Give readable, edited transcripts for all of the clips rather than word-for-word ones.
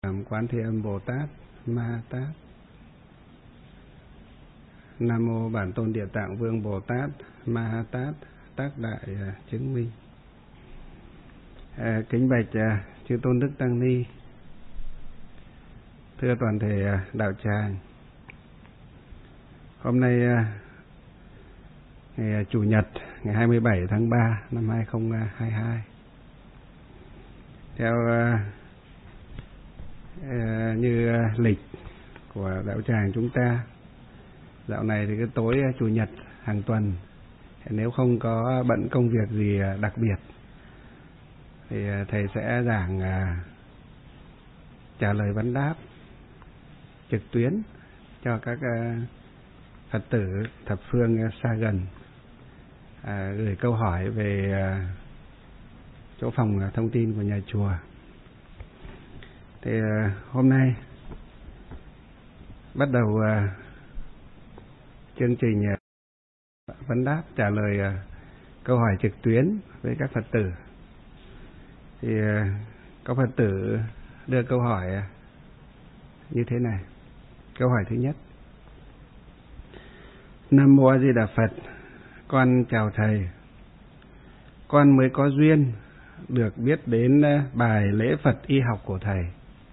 Quán Thế Âm Bồ Tát Ma Ha Tát. Nam mô Bản Tôn Địa Tạng Vương Bồ Tát Ma Ha Tát, tác đại chứng minh. Kính bạch chư tôn đức tăng ni, thưa toàn thể đạo tràng. Hôm nay ngày Chủ nhật, ngày 27 tháng 3 năm 2022. Theo như lịch của đạo tràng chúng ta, dạo này thì cái tối Chủ nhật hàng tuần, nếu không có bận công việc gì đặc biệt thì thầy sẽ giảng trả lời vấn đáp trực tuyến cho các Phật tử thập phương xa gần gửi câu hỏi về chỗ phòng thông tin của nhà chùa. Thì hôm nay bắt đầu chương trình vấn đáp trả lời câu hỏi trực tuyến với các Phật tử. Thì có Phật tử đưa câu hỏi như thế này. Câu hỏi thứ nhất: Nam mô A Di Đà Phật, con chào thầy. Con mới có duyên được biết đến bài lễ Phật y học của thầy.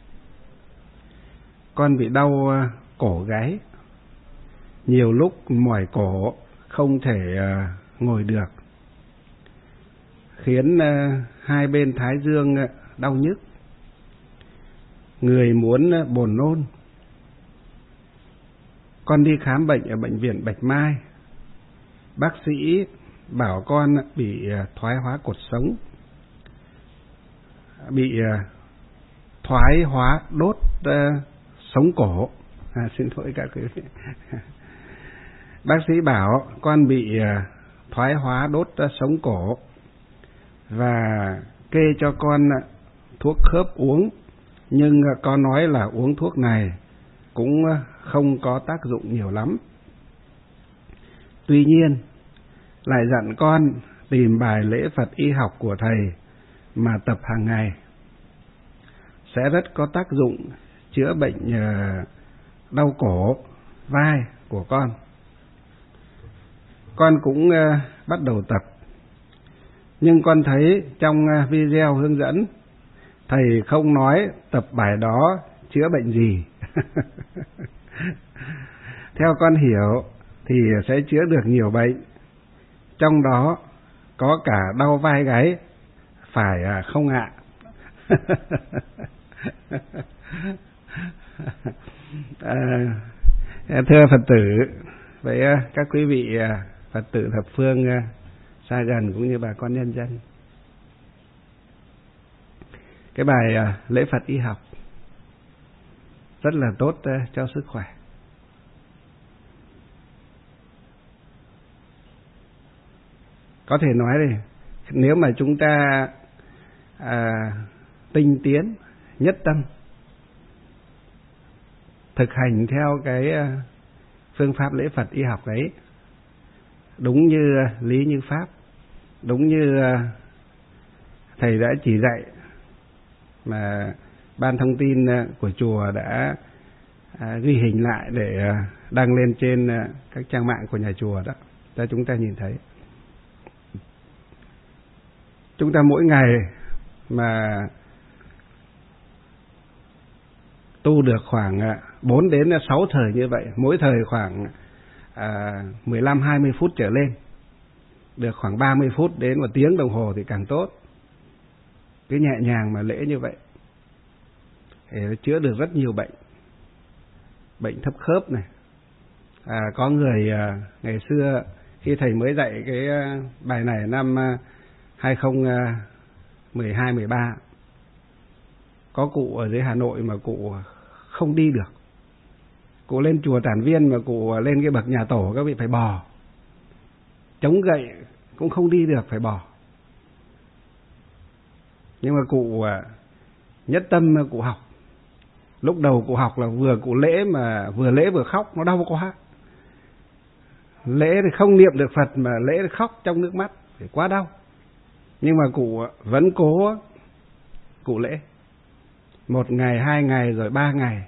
Con bị đau cổ gáy, nhiều lúc mỏi cổ không thể ngồi được, khiến hai bên thái dương đau nhức, người muốn buồn nôn. Con đi khám bệnh ở bệnh viện Bạch Mai, bác sĩ bảo con bị thoái hóa cột sống, bị thoái hóa đốt sống cổ. Xin lỗi các quý vị. Bác sĩ bảo con bị thoái hóa đốt sống cổ và kê cho con thuốc khớp uống, nhưng con nói là uống thuốc này cũng không có tác dụng nhiều lắm. Tuy nhiên lại dặn con tìm bài lễ Phật y học của thầy mà tập hàng ngày, sẽ rất có tác dụng chữa bệnh đau cổ, vai của con. Con cũng bắt đầu tập, nhưng con thấy trong video hướng dẫn thầy không nói tập bài đó chữa bệnh gì. Theo con hiểu thì sẽ chữa được nhiều bệnh, trong đó có cả đau vai gáy, phải không ạ? Thưa Phật tử, với các quý vị Phật tử thập phương xa gần cũng như bà con nhân dân, cái bài lễ Phật y học rất là tốt cho sức khỏe. Có thể nói đây, nếu mà chúng ta tinh tiến, nhất tâm, thực hành theo cái phương pháp lễ Phật y học ấy, đúng như lý như pháp, đúng như thầy đã chỉ dạy mà ban thông tin của chùa đã ghi hình lại để đăng lên trên các trang mạng của nhà chùa đó, cho chúng ta nhìn thấy. Chúng ta mỗi ngày mà tu được khoảng 4 đến 6 thời như vậy, mỗi thời khoảng 15-20 phút trở lên, được khoảng 30 phút đến 1 tiếng đồng hồ thì càng tốt. Cứ nhẹ nhàng mà lễ như vậy thì nó chữa được rất nhiều bệnh. Bệnh thấp khớp này. Có người ngày xưa khi thầy mới dạy cái bài này năm 2012-13, có cụ ở dưới Hà Nội mà cụ không đi được. Cụ lên chùa Tản Viên mà cụ lên cái bậc nhà tổ các vị phải bò, chống gậy cũng không đi được, phải bò. Nhưng mà cụ nhất tâm cụ học. Lúc đầu cụ học là vừa cụ lễ mà vừa lễ vừa khóc, nó đau quá. Lễ thì không niệm được Phật mà lễ thì khóc trong nước mắt, thì quá đau. Nhưng mà cụ vẫn cố cụ lễ. 1 ngày, 2 ngày, rồi 3 ngày.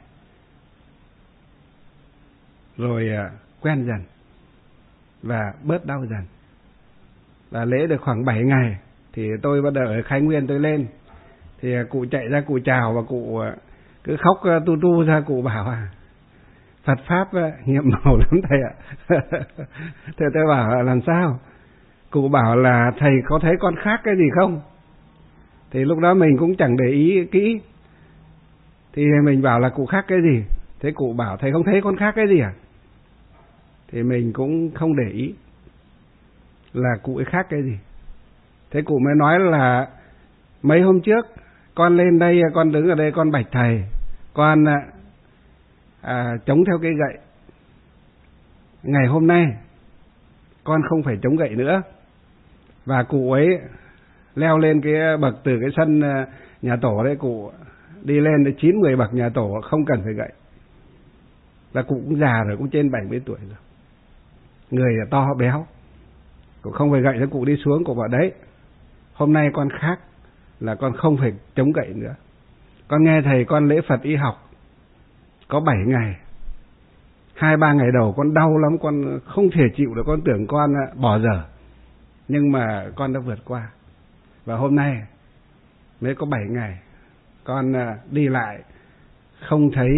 Rồi quen dần và bớt đau dần. Và lễ được khoảng 7 ngày thì tôi bắt đầu ở Khai Nguyên tôi lên. Thì cụ chạy ra cụ chào và cụ cứ khóc tu tu ra, cụ bảo Phật Pháp nhiệm màu lắm thầy ạ. Thế tôi bảo làm sao? Cụ bảo là thầy có thấy con khác cái gì không? Thì lúc đó mình cũng chẳng để ý kỹ. Thì mình bảo là cụ khác cái gì? Thế cụ bảo thầy không thấy con khác cái gì à? Thì mình cũng không để ý là cụ ấy khác cái gì. Thế cụ mới nói là mấy hôm trước con lên đây, con đứng ở đây con bạch thầy, con chống theo cây gậy. Ngày hôm nay con không phải chống gậy nữa. Và cụ ấy leo lên cái bậc từ cái sân nhà tổ đấy, cụ đi lên đến 9-10 bậc nhà tổ không cần phải gậy. Và cụ cũng già rồi, cũng trên 70 tuổi rồi, người to béo, cụ không phải gậy cho cụ đi xuống. Cụ bảo đấy, hôm nay con khác, là con không phải chống gậy nữa. Con nghe thầy con lễ Phật y học có 7 ngày, 2-3 ngày đầu con đau lắm, con không thể chịu được, con tưởng con bỏ dở. Nhưng mà con đã vượt qua. Và hôm nay mới có 7 ngày, con đi lại không thấy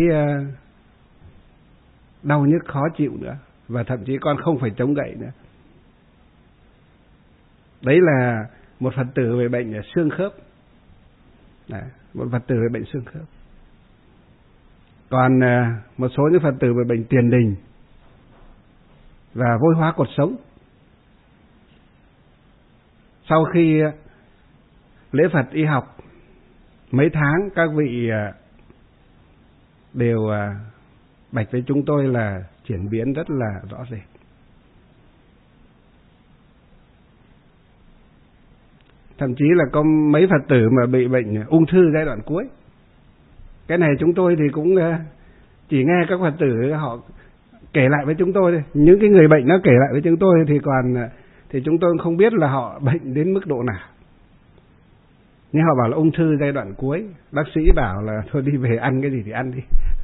đau nhức khó chịu nữa. Và thậm chí con không phải chống gậy nữa. Đấy là một Phật tử về bệnh xương khớp. Đấy, một Phật tử về bệnh xương khớp. Còn một số những Phật tử về bệnh tiền đình và vôi hóa cột sống. Sau khi lễ Phật y học mấy tháng, các vị đều bạch với chúng tôi là chuyển biến rất là rõ rệt. Thậm chí là có mấy Phật tử mà bị bệnh ung thư giai đoạn cuối. Cái này chúng tôi thì cũng chỉ nghe các Phật tử họ kể lại với chúng tôi thôi. Những cái người bệnh nó kể lại với chúng tôi thì chúng tôi không biết là họ bệnh đến mức độ nào. Nhưng họ bảo là ung thư giai đoạn cuối, bác sĩ bảo là thôi đi về ăn cái gì thì ăn đi.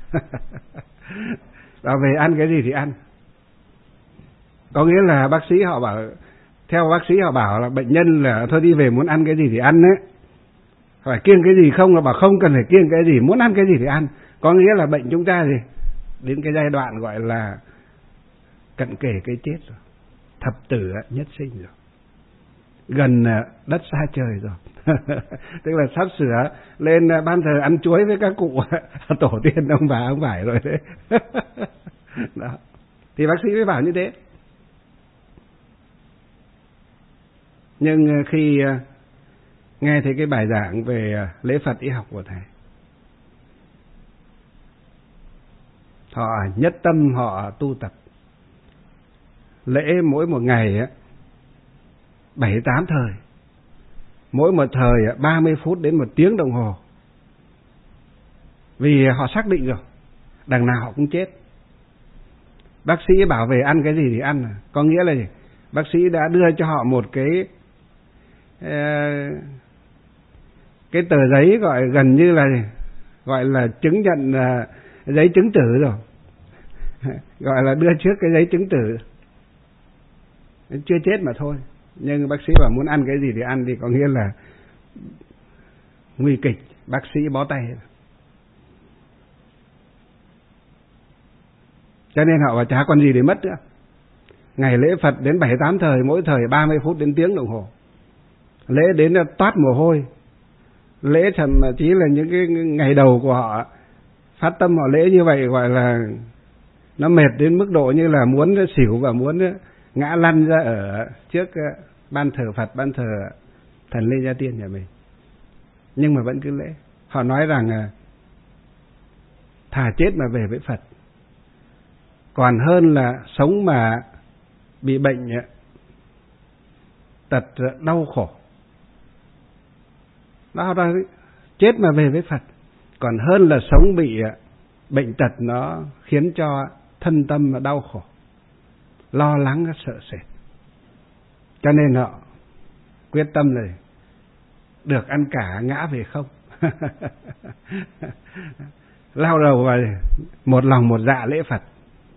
Bảo về ăn cái gì thì ăn. Có nghĩa là bác sĩ họ bảo, theo bác sĩ họ bảo là bệnh nhân là thôi đi về muốn ăn cái gì thì ăn đấy. Phải kiêng cái gì không, là bảo không cần phải kiêng cái gì, muốn ăn cái gì thì ăn. Có nghĩa là bệnh chúng ta gì? Đến cái giai đoạn gọi là cận kề cái chết rồi. Thập tử nhất sinh rồi. Gần đất xa trời rồi. Tức là sắp sửa lên ban thờ ăn chuối với các cụ tổ tiên ông bà ông vải rồi đấy. Đó. Thì bác sĩ mới bảo như thế. Nhưng khi nghe thấy cái bài giảng về lễ Phật y học của thầy, họ nhất tâm họ tu tập. Lễ mỗi một ngày 7-8 thời, mỗi một thời 30 phút đến 1 tiếng đồng hồ. Vì họ xác định rồi, đằng nào họ cũng chết. Bác sĩ bảo về ăn cái gì thì ăn. Có nghĩa là bác sĩ đã đưa cho họ một cái tờ giấy gọi gần như là gọi là chứng nhận giấy chứng tử rồi. Gọi là đưa trước cái giấy chứng tử. Chưa chết mà thôi. Nhưng bác sĩ bảo muốn ăn cái gì thì ăn, thì có nghĩa là nguy kịch, bác sĩ bó tay. Cho nên họ bảo chả còn gì để mất nữa. Ngày lễ Phật đến 7-8 thời, mỗi thời 30 phút đến tiếng đồng hồ. Lễ đến toát mồ hôi. Lễ thậm chí là những cái ngày đầu của họ phát tâm họ lễ như vậy, gọi là nó mệt đến mức độ như là muốn xỉu và muốn ngã lăn ra ở trước ban thờ Phật, ban thờ thần Lê Gia Tiên nhà mình. Nhưng mà vẫn cứ lễ. Họ nói rằng thà chết mà về với Phật còn hơn là sống mà bị bệnh tật đau khổ. Đó, chết mà về với Phật còn hơn là sống bị bệnh tật nó khiến cho thân tâm mà đau khổ, lo lắng, sợ sệt. Cho nên họ quyết tâm là được ăn cả ngã về không. lao đầu vào một lòng một dạ lễ Phật.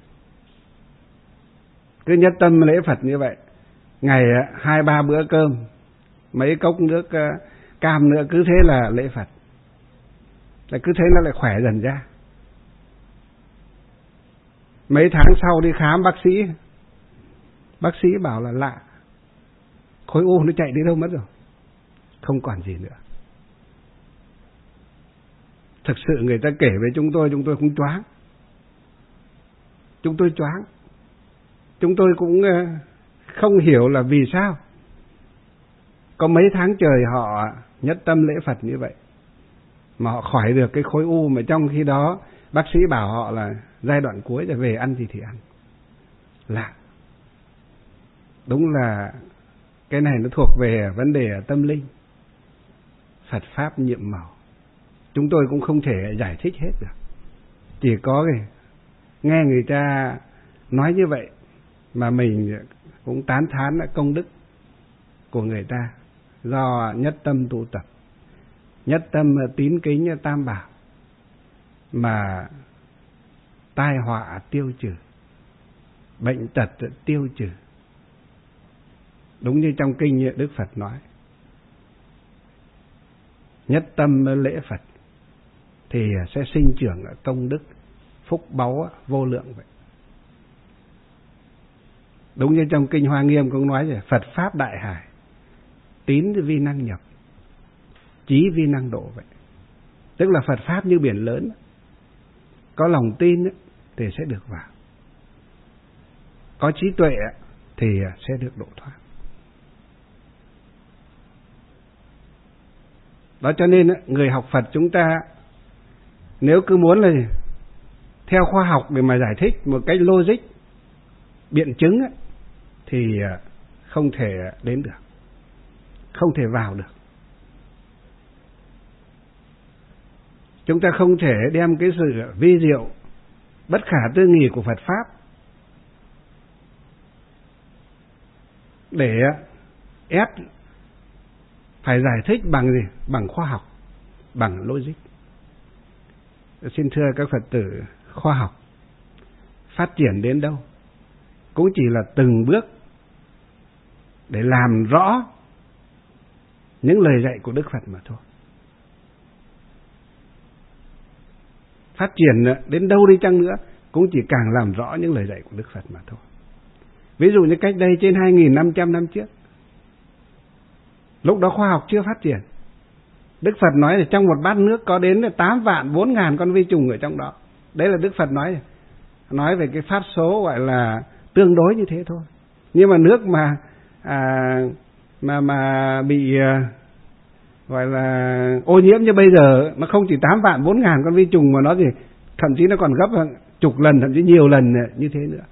Cứ nhất tâm lễ Phật như vậy, ngày 2-3 bữa cơm, mấy cốc nước cam nữa, cứ thế là lễ Phật. Là cứ thế nó lại khỏe dần ra. Mấy tháng sau đi khám bác sĩ bảo là lạ, khối u nó chạy đi đâu mất rồi, không còn gì nữa. Thực sự người ta kể với chúng tôi cũng choáng. Chúng tôi choáng. Chúng tôi cũng không hiểu là vì sao có mấy tháng trời họ nhất tâm lễ Phật như vậy mà họ khỏi được cái khối u, mà trong khi đó bác sĩ bảo họ là giai đoạn cuối rồi, về ăn gì thì ăn. Lạ. Đúng là cái này nó thuộc về vấn đề tâm linh. Phật Pháp nhiệm màu. Chúng tôi cũng không thể giải thích hết được. Chỉ có nghe người ta nói như vậy mà mình cũng tán thán công đức của người ta, do nhất tâm tu tập, nhất tâm tín kính Tam Bảo mà tai họa tiêu trừ, bệnh tật tiêu trừ. Đúng như trong kinh Đức Phật nói, nhất tâm lễ Phật thì sẽ sinh trưởng công đức, phúc báu vô lượng vậy. Đúng như trong kinh Hoa Nghiêm cũng nói rồi, Phật Pháp đại hải, tín vi năng nhập, chí vi năng độ vậy. Tức là Phật Pháp như biển lớn, có lòng tin thì sẽ được vào, có trí tuệ thì sẽ được độ thoát. Đó cho nên người học Phật chúng ta nếu cứ muốn là theo khoa học để mà giải thích một cách logic, biện chứng thì không thể đến được, không thể vào được. Chúng ta không thể đem cái sự vi diệu bất khả tư nghị của Phật Pháp để ép phải giải thích bằng gì? Bằng khoa học, bằng logic. Xin thưa các Phật tử, khoa học phát triển đến đâu cũng chỉ là từng bước để làm rõ những lời dạy của Đức Phật mà thôi. Phát triển đến đâu đi chăng nữa cũng chỉ càng làm rõ những lời dạy của Đức Phật mà thôi. Ví dụ như cách đây trên 2.500 năm trước, lúc đó khoa học chưa phát triển, Đức Phật nói là trong một bát nước có đến 8.400.000 con vi trùng ở trong đó. Đấy là Đức Phật nói về cái pháp số gọi là tương đối như thế thôi. Nhưng mà nước mà bị gọi là ô nhiễm như bây giờ, nó không chỉ 8.400.000 con vi trùng mà nó thì thậm chí nó còn gấp chục lần, thậm chí nhiều lần như thế nữa.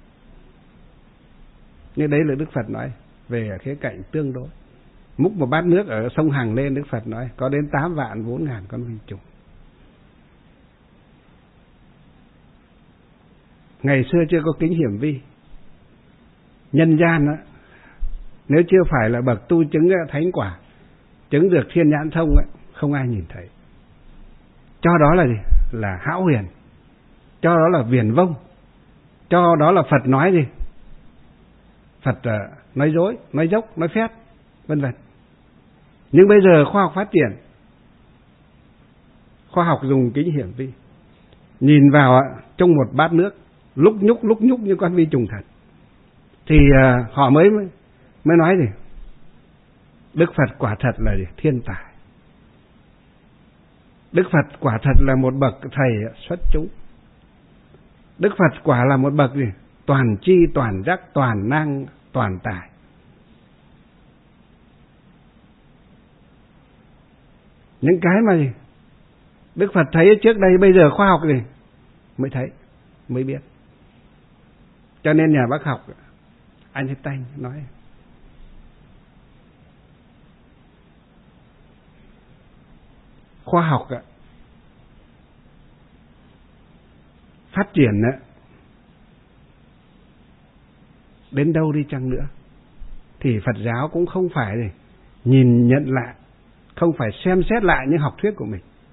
Như đấy là Đức Phật nói về khía cạnh tương đối. Múc một bát nước ở sông Hằng lên, Đức Phật nói có đến 8.400.000 con vi trùng. Ngày xưa chưa có kính hiển vi, nhân gian đó, nếu chưa phải là bậc tu chứng thánh quả, chứng được thiên nhãn thông ấy, không ai nhìn thấy. Cho đó là gì? Là hão huyền, cho đó là viển vông, cho đó là Phật nói gì? Phật nói dối, nói dốc, nói phét, vân vân. Nhưng bây giờ khoa học phát triển, khoa học dùng kính hiển vi, nhìn vào trong một bát nước lúc nhúc như con vi trùng thật, thì họ mới nói gì? Đức Phật quả thật là gì? Thiên tài. Đức Phật quả thật là một bậc thầy xuất chúng. Đức Phật quả là một bậc gì? Toàn tri, toàn giác, toàn năng, toàn tài. Những cái mà gì? Đức Phật thấy trước đây, bây giờ khoa học gì? Mới thấy, mới biết. Cho nên nhà bác học Einstein nói khoa học phát triển đến đâu đi chăng nữa thì Phật giáo cũng không phải nhìn nhận lại, không phải xem xét lại những học thuyết của mình,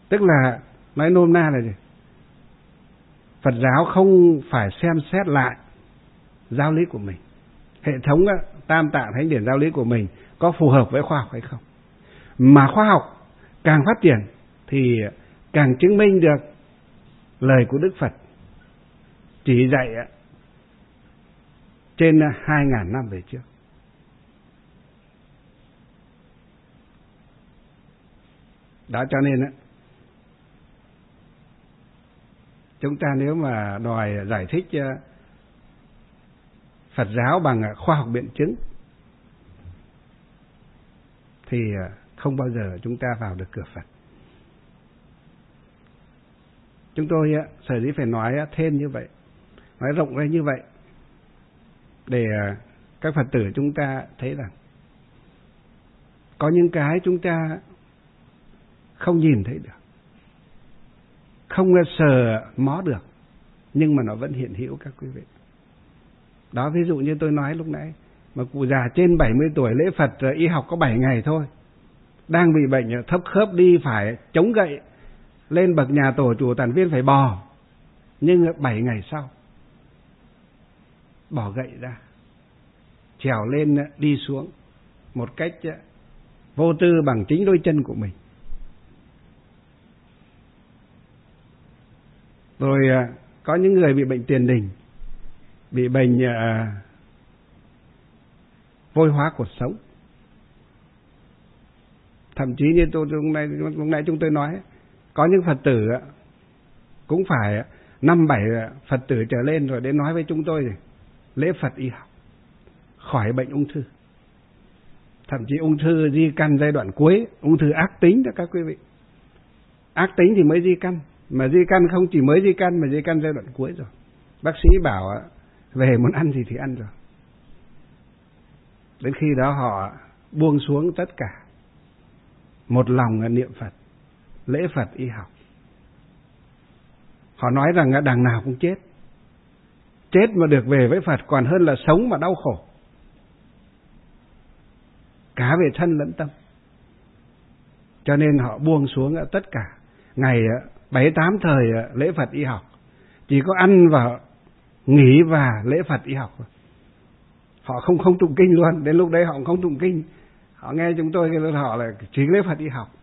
Tức là nói nôm na là gì? Phật giáo không phải xem xét lại giáo lý của mình, hệ thống tam tạng thánh điển giáo lý của mình có phù hợp với khoa học hay không. Mà khoa học càng phát triển thì càng chứng minh được lời của Đức Phật chỉ dạy trên 2.000 năm về trước. Đó, cho nên chúng ta nếu mà đòi giải thích Phật giáo bằng khoa học biện chứng thì không bao giờ chúng ta vào được cửa Phật. Chúng tôi sở dĩ phải nói thêm như vậy, nói rộng ra như vậy, để các Phật tử chúng ta thấy rằng có những cái chúng ta không nhìn thấy được, không sờ mó được, nhưng mà nó vẫn hiện hữu các quý vị. Đó, ví dụ như tôi nói lúc nãy, mà cụ già trên 70 tuổi lễ Phật y học có 7 ngày thôi, đang bị bệnh thấp khớp, đi phải chống gậy, lên bậc nhà tổ chủ tản viên phải bò, nhưng 7 ngày sau bỏ gậy ra, trèo lên đi xuống một cách vô tư bằng chính đôi chân của mình. Rồi có những người bị bệnh tiền đình, bị bệnh vôi hóa cột sống. Thậm chí như lúc nãy chúng tôi nói, có những Phật tử cũng phải 5-7 Phật tử trở lên rồi đến nói với chúng tôi lễ Phật y học khỏi bệnh ung thư. Thậm chí ung thư di căn giai đoạn cuối, ung thư ác tính đó các quý vị. Ác tính thì mới di căn, mà di căn không chỉ mới di căn mà di căn giai đoạn cuối rồi. Bác sĩ bảo về muốn ăn gì thì ăn rồi. Đến khi đó họ buông xuống tất cả, một lòng niệm Phật, lễ Phật y học. Họ nói rằng đằng nào cũng chết, chết mà được về với Phật còn hơn là sống mà đau khổ, cả về thân lẫn tâm. Cho nên họ buông xuống tất cả. Ngày 7-8 thời lễ Phật y học, chỉ có ăn và nghỉ và lễ Phật y học. Họ không tụng kinh luôn. Đến lúc đấy họ không tụng kinh. Họ nghe chúng tôi cái họ là chỉ lễ Phật y học,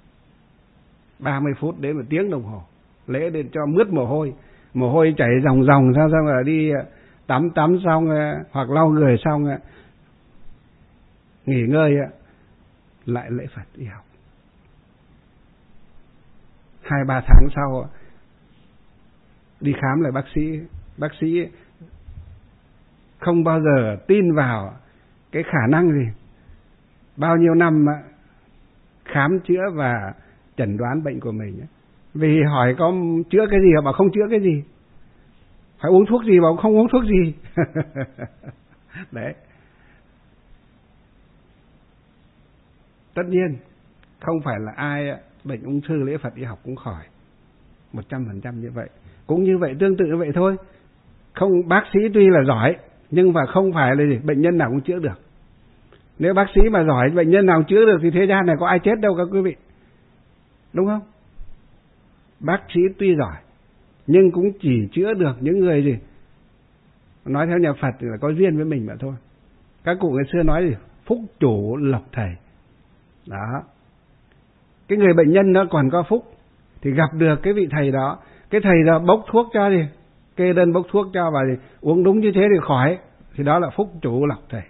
30 phút đến 1 tiếng đồng hồ, lễ đến cho mướt mồ hôi chảy ròng xong rồi đi tắm xong hoặc lau người xong nghỉ ngơi lại lễ Phật y học. 2-3 tháng sau đi khám lại bác sĩ không bao giờ tin vào cái khả năng gì bao nhiêu năm khám chữa và chẩn đoán bệnh của mình. Vì hỏi có chữa cái gì, họ bảo không chữa cái gì. Phải uống thuốc gì, bảo không uống thuốc gì. Đấy. Tất nhiên không phải là ai bệnh ung thư lễ Phật y học cũng khỏi 100% như vậy. Cũng như vậy, tương tự như vậy thôi. Không, bác sĩ tuy là giỏi nhưng mà không phải là gì, bệnh nhân nào cũng chữa được. Nếu bác sĩ mà giỏi, bệnh nhân nào chữa được thì thế gian này có ai chết đâu các quý vị. Đúng không? Bác sĩ tuy giỏi nhưng cũng chỉ chữa được những người gì, nói theo nhà Phật là có duyên với mình mà thôi. Các cụ ngày xưa nói gì, phúc chủ lộc thầy. Đó. Cái người bệnh nhân nó còn có phúc thì gặp được cái vị thầy đó. Cái thầy đó bốc thuốc cho gì, kê đơn bốc thuốc cho và gì, uống đúng như thế thì khỏi. Thì đó là phúc chủ lộc thầy.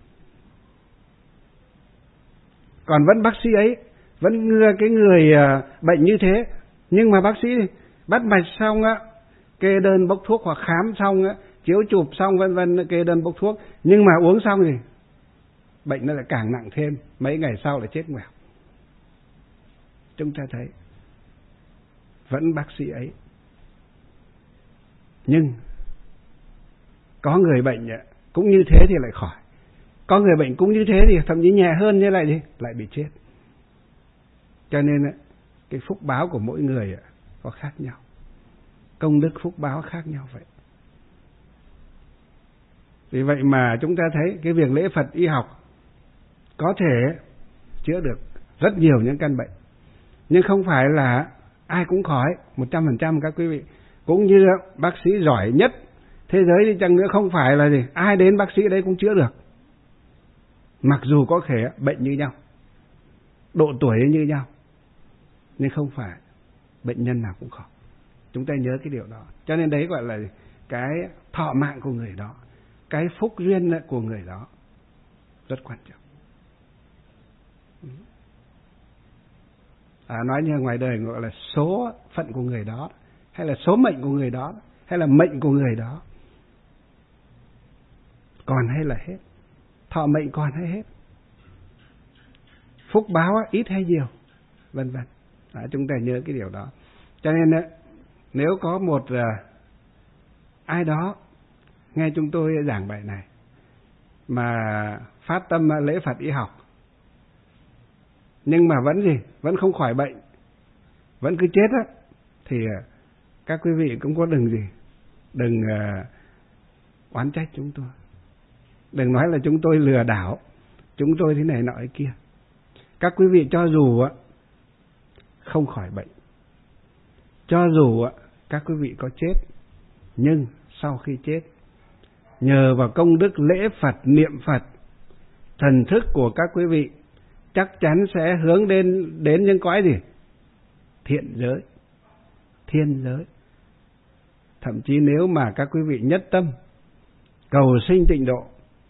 Còn vẫn bác sĩ ấy, vẫn cái người bệnh như thế, nhưng mà bác sĩ bắt mạch xong kê đơn bốc thuốc, hoặc khám xong chiếu chụp xong vân vân, kê đơn bốc thuốc, nhưng mà uống xong thì bệnh nó lại càng nặng thêm, mấy ngày sau lại chết ngoẻo. Chúng ta thấy vẫn bác sĩ ấy, nhưng có người bệnh cũng như thế thì lại khỏi, có người bệnh cũng như thế thì thậm chí nhẹ hơn như lại bị chết. Cho nên cái phúc báo của mỗi người có khác nhau, công đức phúc báo khác nhau vậy. Vì vậy mà chúng ta thấy cái việc lễ Phật y học có thể chữa được rất nhiều những căn bệnh, nhưng không phải là ai cũng khỏi 100% các quý vị. Cũng như bác sĩ giỏi nhất thế giới đi chăng nữa không phải là gì, ai đến bác sĩ đấy cũng chữa được. Mặc dù có thể bệnh như nhau, độ tuổi như nhau, nhưng không phải bệnh nhân nào cũng khỏi. Chúng ta nhớ cái điều đó. Cho nên đấy gọi là cái thọ mạng của người đó, cái phúc duyên của người đó rất quan trọng. Nói như ngoài đời gọi là số phận của người đó, hay là số mệnh của người đó, hay là mệnh của người đó. Còn hay là hết, thọ mệnh còn hay hết, phúc báo ít hay nhiều, vân vân. Chúng ta nhớ cái điều đó. Cho nên nếu có một ai đó nghe chúng tôi giảng bài này mà phát tâm lễ Phật y học, nhưng mà vẫn không khỏi bệnh, vẫn cứ chết á, thì các quý vị cũng có đừng oán trách chúng tôi. Đừng nói là chúng tôi lừa đảo, chúng tôi thế này nọ thế kia. Các quý vị cho dù không khỏi bệnh, cho dù các quý vị có chết, nhưng sau khi chết, nhờ vào công đức lễ Phật, niệm Phật, thần thức của các quý vị chắc chắn sẽ hướng đến những cõi gì? Thiện giới, thiên giới. Thậm chí nếu mà các quý vị nhất tâm cầu sinh tịnh độ,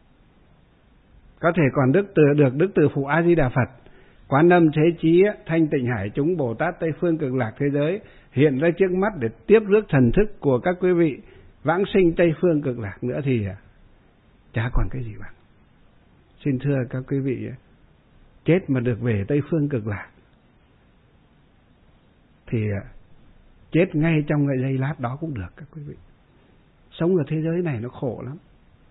có thể còn được Đức Từ Phụ A Di Đà Phật, Quán Âm Thế Chí, Thanh Tịnh Hải Chúng Bồ Tát Tây Phương Cực Lạc thế giới hiện ra trước mắt để tiếp rước thần thức của các quý vị vãng sinh Tây Phương Cực Lạc nữa thì chả còn cái gì bằng. Xin thưa các quý vị, chết mà được về Tây Phương Cực Lạc thì chết ngay trong cái giây lát đó cũng được các quý vị. Sống ở thế giới này nó khổ lắm.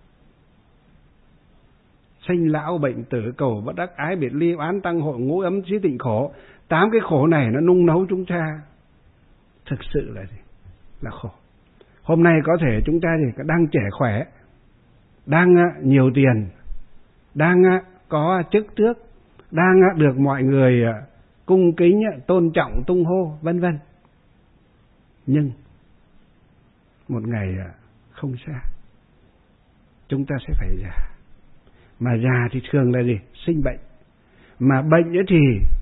Sinh lão bệnh tử, cầu bất đắc, ái biệt ly, oán tăng hội, ngũ ấm trí tịnh khổ. 8 cái khổ này nó nung nấu chúng ta. Thực sự là gì? Là khổ. Hôm nay có thể chúng ta thì đang trẻ khỏe, đang nhiều tiền, đang có chức tước, đang được mọi người cung kính, tôn trọng, tung hô, vân vân. Nhưng một ngày không xa, chúng ta sẽ phải già. Mà già thì thường là gì? Sinh bệnh. Mà bệnh ấy thì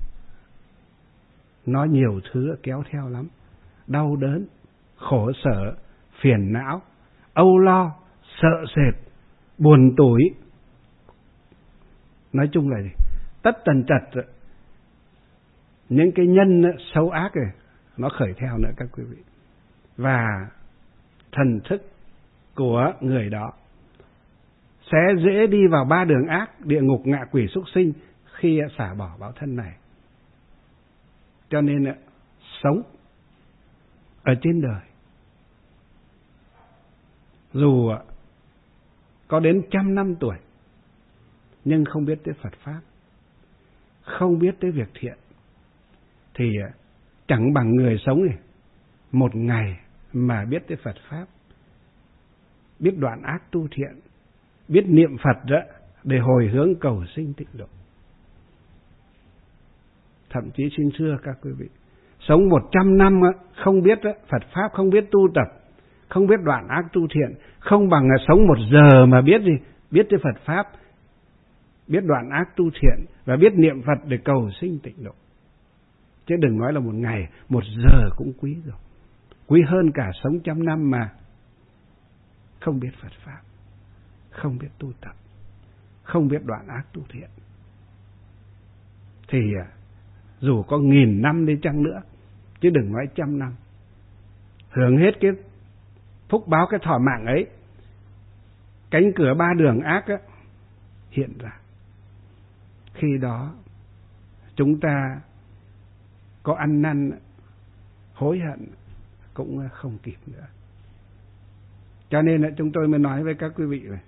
nó nhiều thứ kéo theo lắm. Đau đớn, khổ sở, phiền não, âu lo, sợ sệt, buồn tủi. Nói chung là gì? Tất tần tật những cái nhân xấu ác này nó khởi theo nữa các quý vị. Và thần thức của người đó sẽ dễ đi vào 3 đường ác, địa ngục, ngạ quỷ, súc sinh khi xả bỏ báo thân này. Cho nên sống ở trên đời, dù có đến 100 năm tuổi, nhưng không biết tới Phật Pháp, không biết tới việc thiện, thì chẳng bằng người sống này một ngày mà biết tới Phật Pháp, biết đoạn ác tu thiện, biết niệm Phật đó để hồi hướng cầu sinh tịnh độ. Thậm chí xin thưa các quý vị, sống 100 năm không biết Phật Pháp, không biết tu tập, không biết đoạn ác tu thiện, không bằng là sống 1 giờ mà biết gì? Biết tới Phật Pháp, biết đoạn ác tu thiện và biết niệm Phật để cầu sinh tịnh độ. Chứ đừng nói là 1 ngày, 1 giờ cũng quý rồi. Quý hơn cả sống 100 năm mà không biết Phật Pháp, không biết tu tập, không biết đoạn ác tu thiện. Thì dù có 1000 năm đi chăng nữa, chứ đừng nói 100 năm, hưởng hết cái phúc báo, cái thọ mạng ấy, cánh cửa 3 đường ác hiện ra. Khi đó chúng ta có ăn năn hối hận cũng không kịp nữa. Cho nên là chúng tôi mới nói với các quý vị này,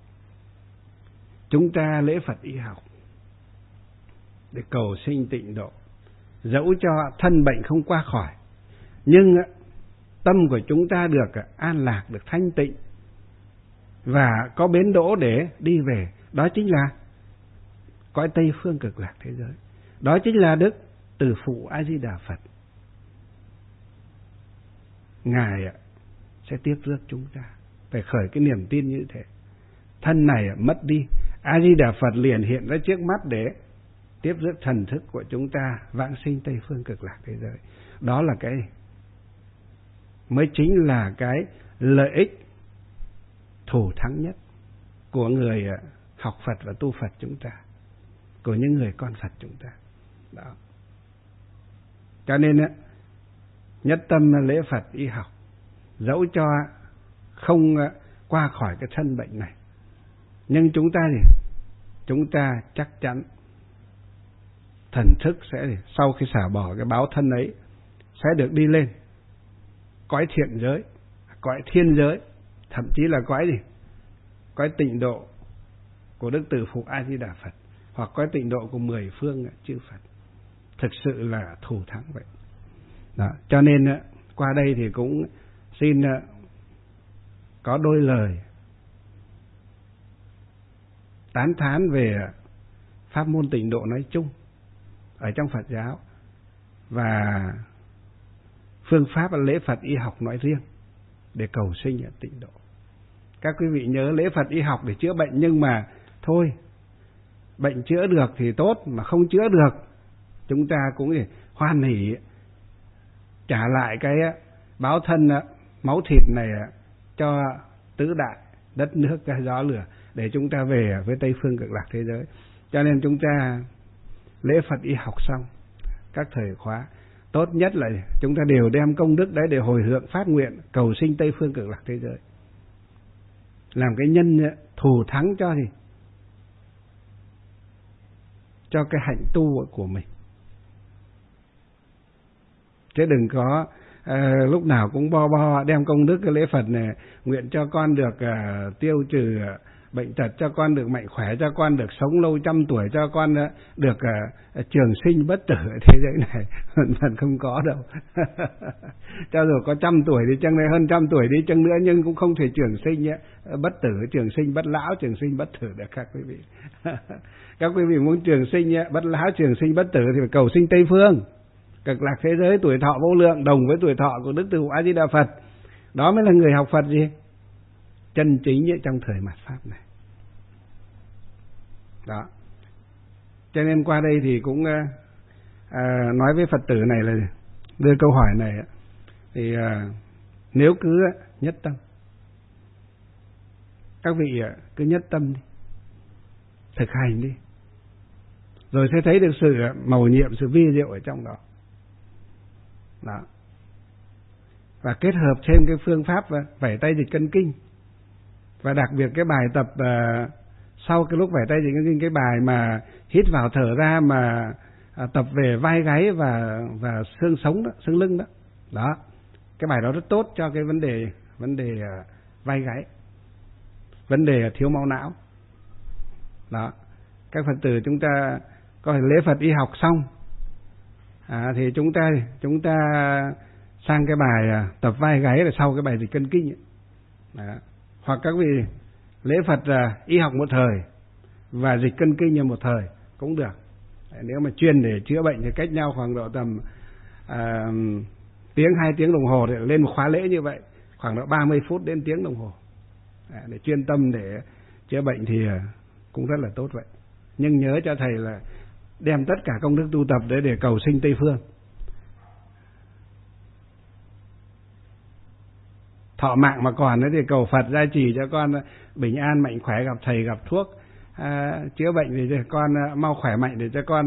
chúng ta lễ Phật y học để cầu sinh tịnh độ, dẫu cho thân bệnh không qua khỏi, nhưng tâm của chúng ta được an lạc, được thanh tịnh và có bến đỗ để đi về. Đó chính là cõi Tây Phương Cực Lạc thế giới. Đó chính là Đức Từ Phụ A Di Đà Phật. Ngài sẽ tiếp rước chúng ta. Phải khởi cái niềm tin như thế. Thân này mất đi, A Di Đà Phật liền hiện ra trước mắt để tiếp rước thần thức của chúng ta vãng sinh Tây Phương Cực Lạc thế giới. Đó là cái mới chính là cái lợi ích thủ thắng nhất của người học Phật và tu Phật chúng ta, của những người con Phật chúng ta. Đó. Cho nên nhất tâm lễ Phật y học, dẫu cho không qua khỏi cái thân bệnh này, nhưng chúng ta chắc chắn thần thức sẽ sau khi xả bỏ cái báo thân ấy sẽ được đi lên cõi thiện giới, cõi thiên giới, thậm chí là cõi tịnh độ của Đức Từ Phụ A Di Đà Phật, hoặc cõi tịnh độ của 10 phương chư Phật. Thực sự là thù thắng vậy. Đó. Cho nên qua đây thì cũng xin có đôi lời tán thán về pháp môn tịnh độ nói chung ở trong Phật giáo và phương pháp lễ Phật y học nói riêng để cầu sinh ở tịnh độ. Các quý vị nhớ lễ Phật y học để chữa bệnh, nhưng mà thôi, bệnh chữa được thì tốt, mà không chữa được chúng ta cũng hoan hỉ trả lại cái báo thân máu thịt này cho tứ đại đất nước cái gió lửa để chúng ta về với Tây Phương Cực Lạc thế giới. Cho nên chúng ta lễ Phật y học xong các thời khóa, tốt nhất là chúng ta đều đem công đức đấy để hồi hướng phát nguyện cầu sinh Tây Phương Cực Lạc thế giới, làm cái nhân thù thắng cho cái hạnh tu của mình. Chứ đừng có lúc nào cũng bo đem công đức cái lễ Phật này, nguyện cho con được tiêu trừ bệnh tật, cho con được mạnh khỏe, cho con được sống lâu 100 tuổi, cho con được trường sinh bất tử ở thế giới này. Phần không có đâu. Cho dù có 100 tuổi đi chăng nữa, hơn 100 tuổi đi chăng nữa, nhưng cũng không thể trường sinh bất tử, trường sinh bất lão, trường sinh bất tử được các quý vị. Các quý vị muốn trường sinh bất lão, trường sinh bất tử thì phải cầu sinh Tây Phương Cực Lạc thế giới, tuổi thọ vô lượng đồng với tuổi thọ của Đức Từ Phụ A Di Đà Phật. Đó mới là người học Phật chân chính trong thời mạt Pháp này. Đó. Cho nên qua đây thì cũng nói với Phật tử này là đưa câu hỏi này thì nếu cứ nhất tâm, các vị cứ nhất tâm đi, thực hành đi, rồi sẽ thấy được sự mầu nhiệm, sự vi diệu ở trong đó. Đó. Và kết hợp thêm cái phương pháp vẩy tay dịch cân kinh, và đặc biệt cái bài tập sau cái lúc vẩy tay dịch cân kinh, cái bài mà hít vào thở ra mà tập về vai gáy và xương sống đó, xương lưng đó. Đó. Cái bài đó rất tốt cho cái vấn đề vai gáy, vấn đề thiếu máu não. Đó. Các Phật tử chúng ta có lễ Phật y học xong thì chúng ta sang cái bài tập vai gáy là sau cái bài dịch cân kinh. Đó. Hoặc các vị lễ Phật y học một thời và dịch cân kinh một thời cũng được. Nếu mà chuyên để chữa bệnh thì cách nhau khoảng độ tầm tiếng 2 tiếng đồng hồ để lên một khóa lễ như vậy, khoảng độ 30 phút đến tiếng đồng hồ để chuyên tâm để chữa bệnh thì cũng rất là tốt vậy. Nhưng nhớ cho thầy là đem tất cả công đức tu tập để cầu sinh Tây Phương. Thọ mạng mà còn thì cầu Phật gia trì cho con bình an mạnh khỏe, gặp thầy gặp thuốc chữa bệnh thì cho con mau khỏe mạnh, để cho con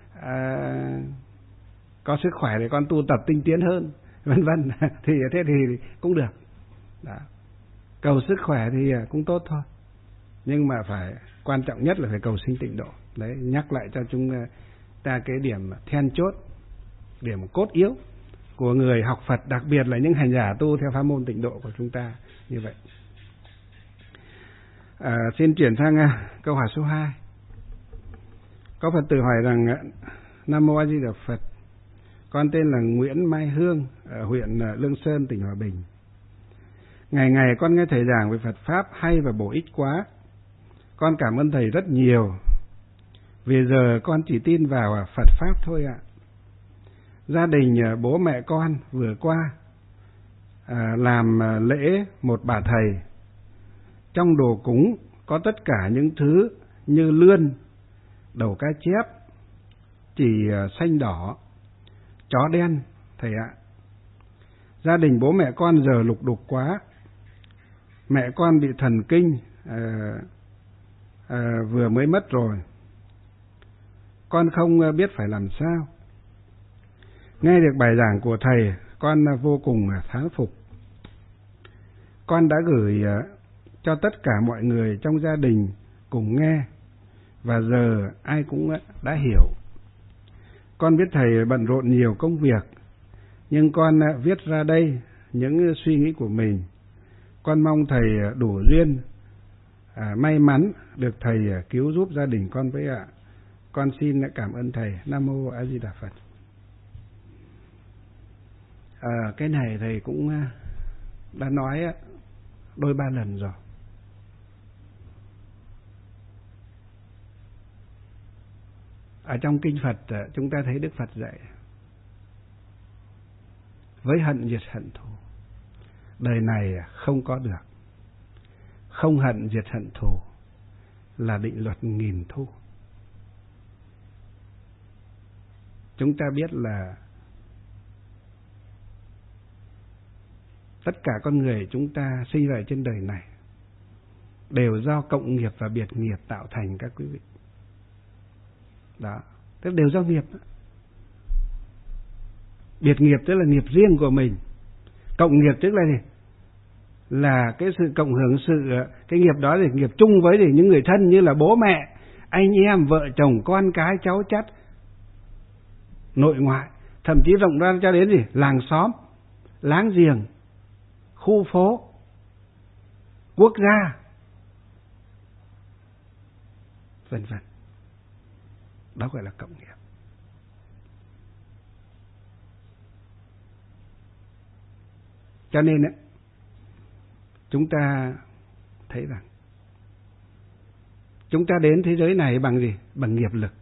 có sức khỏe để con tu tập tinh tiến hơn, vân vân. Thì thế thì cũng được. Đó. Cầu sức khỏe thì cũng tốt thôi, nhưng mà phải quan trọng nhất là phải cầu sinh tịnh độ. Đấy, nhắc lại cho chúng ta cái điểm then chốt, điểm cốt yếu của người học Phật, đặc biệt là những hành giả tu theo pháp môn tịnh độ của chúng ta như vậy. Xin chuyển sang câu hỏi số 2. Có Phật tử hỏi rằng: Nam Mô A Di Đà Phật, con tên là Nguyễn Mai Hương ở huyện Lương Sơn, tỉnh Hòa Bình. Ngày ngày con nghe thầy giảng về Phật Pháp hay và bổ ích quá. Con cảm ơn thầy rất nhiều. Vì giờ con chỉ tin vào Phật Pháp thôi ạ. Gia đình bố mẹ con vừa qua làm lễ một bà thầy. Trong đồ cúng có tất cả những thứ như lươn, đầu cá chép, chỉ xanh đỏ, chó đen, thầy ạ. Gia đình bố mẹ con giờ lục đục quá. Mẹ con bị thần kinh, vừa mới mất rồi. Con không biết phải làm sao. Nghe được bài giảng của thầy, con vô cùng thán phục. Con đã gửi cho tất cả mọi người trong gia đình cùng nghe, và giờ ai cũng đã hiểu. Con biết thầy bận rộn nhiều công việc, nhưng con viết ra đây những suy nghĩ của mình. Con mong thầy đủ duyên, may mắn được thầy cứu giúp gia đình con với ạ. Con xin cảm ơn thầy. Nam mô A Di Đà Phật. Cái này thầy cũng đã nói đôi ba lần rồi. Ở trong kinh Phật chúng ta thấy Đức Phật dạy: với hận diệt hận thù. Đời này không có được. Không hận diệt hận thù là định luật nghìn thu. Chúng ta biết là tất cả con người chúng ta sinh ra trên đời này đều do cộng nghiệp và biệt nghiệp tạo thành, các quý vị. Đó, tức đều do nghiệp. Biệt nghiệp tức là nghiệp riêng của mình. Cộng nghiệp tức là gì? Là cái sự cộng hưởng cái nghiệp đó là nghiệp chung với những người thân, như là bố mẹ, anh em, vợ chồng, con cái, cháu chắt, nội ngoại, thậm chí rộng ra cho đến gì? Làng xóm, láng giềng, khu phố, quốc gia, vân vân. Đó gọi là cộng nghiệp. Cho nên chúng ta thấy rằng chúng ta đến thế giới này bằng gì? Bằng nghiệp lực.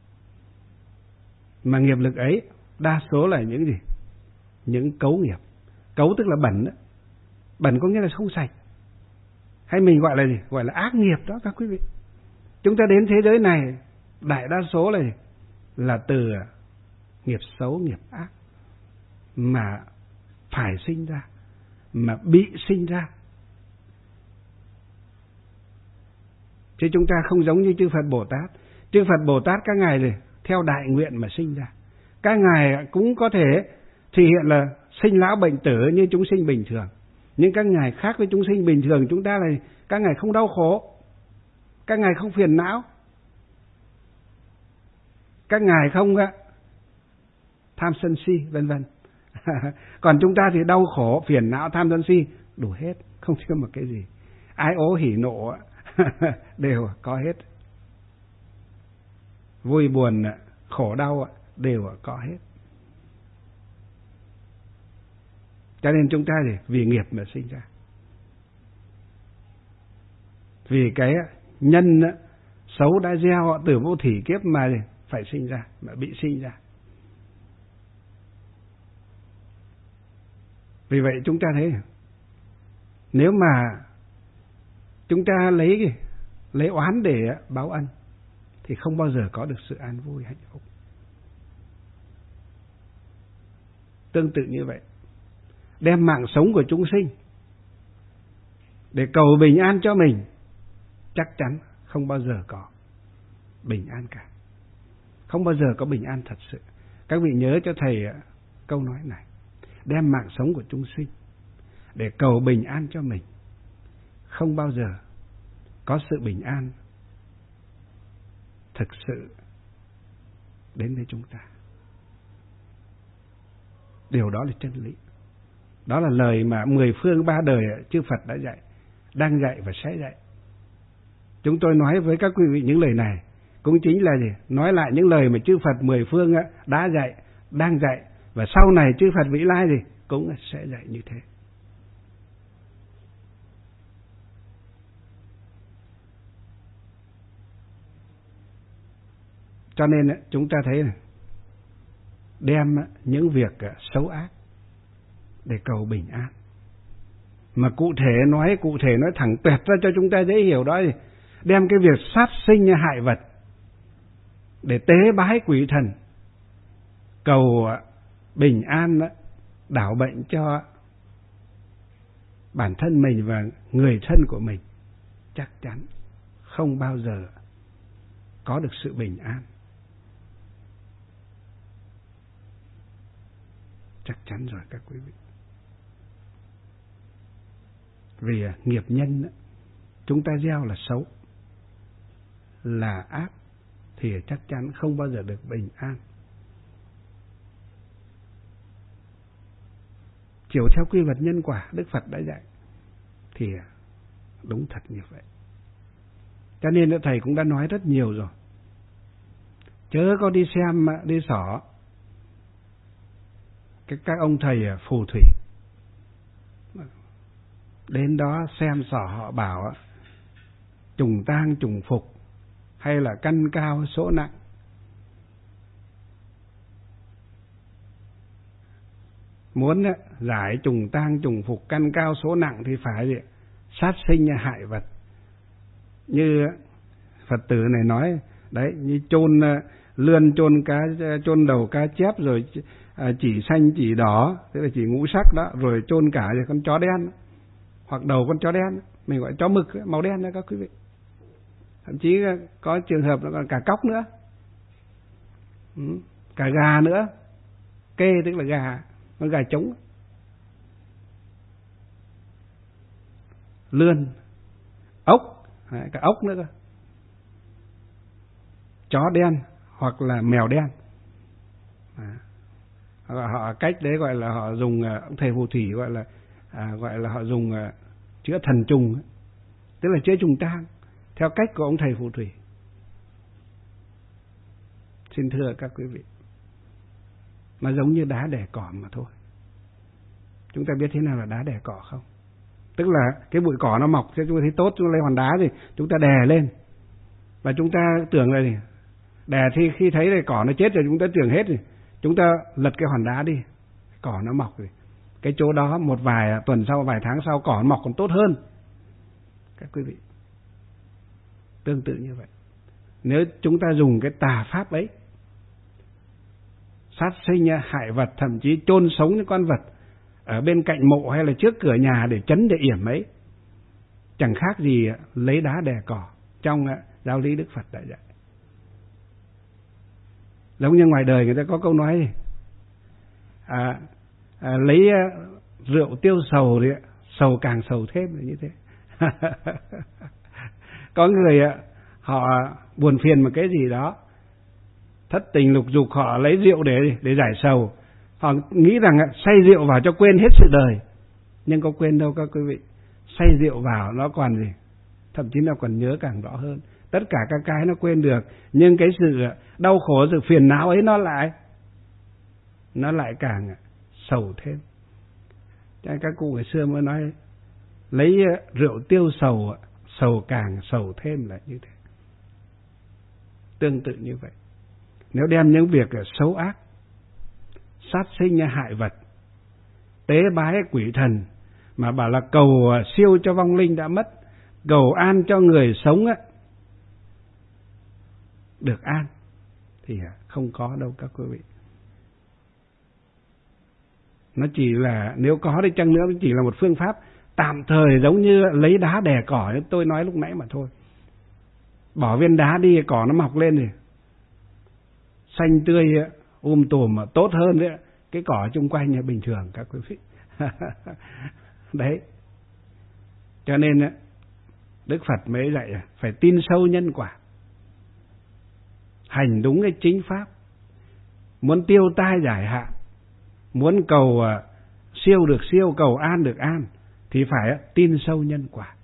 Mà nghiệp lực ấy đa số là những gì? Những cấu nghiệp. Cấu tức là bẩn. Bẩn có nghĩa là không sạch. Hay mình gọi là gì? Gọi là ác nghiệp đó, các quý vị. Chúng ta đến thế giới này đại đa số là từ nghiệp xấu, nghiệp ác mà phải sinh ra, mà bị sinh ra. Chứ chúng ta không giống như chư Phật Bồ Tát. Chư Phật Bồ Tát các ngài theo đại nguyện mà sinh ra. Các ngài cũng có thể thể hiện là sinh lão bệnh tử như chúng sinh bình thường. Nhưng các ngài khác với chúng sinh bình thường. Chúng ta là các ngài không đau khổ, các ngài không phiền não, các ngài không tham sân si, vân vân. Còn chúng ta thì đau khổ, phiền não, tham sân si đủ hết, không thiếu một cái gì. Ái ố hỉ nộ đều có hết. Vui buồn, khổ đau đều có hết. Cho nên chúng ta vì nghiệp mà sinh ra. Vì cái nhân xấu đã gieo họ từ vô thỉ kiếp mà phải sinh ra, mà bị sinh ra. Vì vậy chúng ta thấy, nếu mà chúng ta lấy oán để báo ân thì không bao giờ có được sự an vui hạnh phúc. Tương tự như vậy, đem mạng sống của chúng sinh để cầu bình an cho mình, chắc chắn không bao giờ có bình an cả. Không bao giờ có bình an thật sự. Các vị nhớ cho thầy câu nói này: đem mạng sống của chúng sinh để cầu bình an cho mình, không bao giờ có sự bình an thực sự đến với chúng ta. Điều đó là chân lý. Đó là lời mà 10 phương 3 đời chư Phật đã dạy, đang dạy và sẽ dạy. Chúng tôi nói với các quý vị những lời này cũng chính là nói lại những lời mà chư Phật 10 phương đã dạy, đang dạy, và sau này chư Phật vĩ lai cũng sẽ dạy như thế. Cho nên chúng ta thấy đem những việc xấu ác để cầu bình an Mà cụ thể nói thẳng tuyệt ra cho chúng ta dễ hiểu đó, đem cái việc sát sinh hại vật để tế bái quỷ thần, cầu bình an, đảo bệnh cho bản thân mình và người thân của mình, chắc chắn không bao giờ có được sự bình an. Chắc chắn rồi các quý vị. Vì nghiệp nhân chúng ta gieo là xấu, là ác, thì chắc chắn không bao giờ được bình an. Chiều theo quy luật nhân quả Đức Phật đã dạy thì đúng thật như vậy. Cho nên thầy cũng đã nói rất nhiều rồi. Chớ có đi xem, đi xỏ các ông thầy phù thủy. Đến đó xem xỏ họ bảo trùng tang trùng phục, hay là căn cao số nặng. Muốn giải trùng tang trùng phục căn cao số nặng thì phải sát sinh hại vật. Như Phật tử này nói đấy, như chôn lươn, chôn đầu cá chép, rồi chỉ xanh chỉ đỏ, tức là chỉ ngũ sắc đó, rồi chôn cả con chó đen hoặc đầu con chó đen, mình gọi chó mực màu đen đó các quý vị. Thậm chí có trường hợp nó còn cả cóc nữa, cả gà nữa. Kê tức là gà, con gà trống. Lươn, ốc, cả ốc nữa cơ. Chó đen hoặc là mèo đen. Họ cách đấy gọi là họ dùng, ông thầy phù thủy gọi là họ dùng chữa thần trùng, tức là chữa trùng tang theo cách của ông thầy phù thủy. Xin thưa các quý vị, nó giống như đá đẻ cỏ mà thôi. Chúng ta biết thế nào là đá đẻ cỏ không? Tức là cái bụi cỏ nó mọc, chúng ta thấy tốt, chúng ta lấy hòn đá thì chúng ta đè lên, và chúng ta tưởng là đè thì khi thấy là cỏ nó chết rồi chúng ta tưởng hết rồi, chúng ta lật cái hòn đá đi, cỏ nó mọc rồi. Cái chỗ đó một vài tuần sau, vài tháng sau, cỏ nó mọc còn tốt hơn. Các quý vị, tương tự như vậy, nếu chúng ta dùng cái tà pháp ấy, sát sinh hại vật, thậm chí chôn sống những con vật ở bên cạnh mộ hay là trước cửa nhà để trấn để yểm ấy, chẳng khác gì lấy đá đè cỏ trong giáo lý Đức Phật đã dạy. Giống như ngoài đời người ta có câu nói gì? Lấy rượu tiêu sầu thì sầu càng sầu thêm, là như thế. Có người họ buồn phiền một cái gì đó, thất tình lục dục, họ lấy rượu để giải sầu. Họ nghĩ rằng say rượu vào cho quên hết sự đời, nhưng có quên đâu các quý vị. Say rượu vào nó còn gì, thậm chí nó còn nhớ càng rõ hơn. Tất cả các cái nó quên được, nhưng cái sự đau khổ, sự phiền não ấy nó lại càng sầu thêm. Cho các cụ ngày xưa mới nói lấy rượu tiêu sầu, sầu càng sầu thêm, là như thế. Tương tự như vậy, nếu đem những việc xấu ác, sát sinh hại vật, tế bái quỷ thần, mà bảo là cầu siêu cho vong linh đã mất, cầu an cho người sống được an, thì không có đâu các quý vị. Nó chỉ là, nếu có đi chăng nữa, nó chỉ là một phương pháp tạm thời, giống như lấy đá đè cỏ như tôi nói lúc nãy mà thôi. Bỏ viên đá đi, cỏ nó mọc lên thì xanh tươi tùm mà tốt hơn đấy, cái cỏ chung quanh như bình thường các quý vị. Đấy, cho nên Đức Phật mới dạy phải tin sâu nhân quả, hành đúng cái chính pháp. Muốn tiêu tai giải hạn, muốn cầu siêu được siêu, cầu an được an, thì phải tin sâu nhân quả,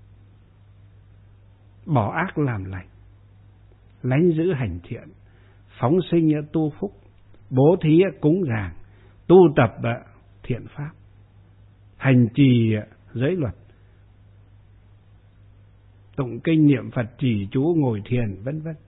bỏ ác làm lành, lánh giữ hành thiện, phóng sinh tu phúc, bố thí cúng dường, tu tập thiện pháp, hành trì giới luật, tụng kinh niệm Phật, trì chú, ngồi thiền, vân vân.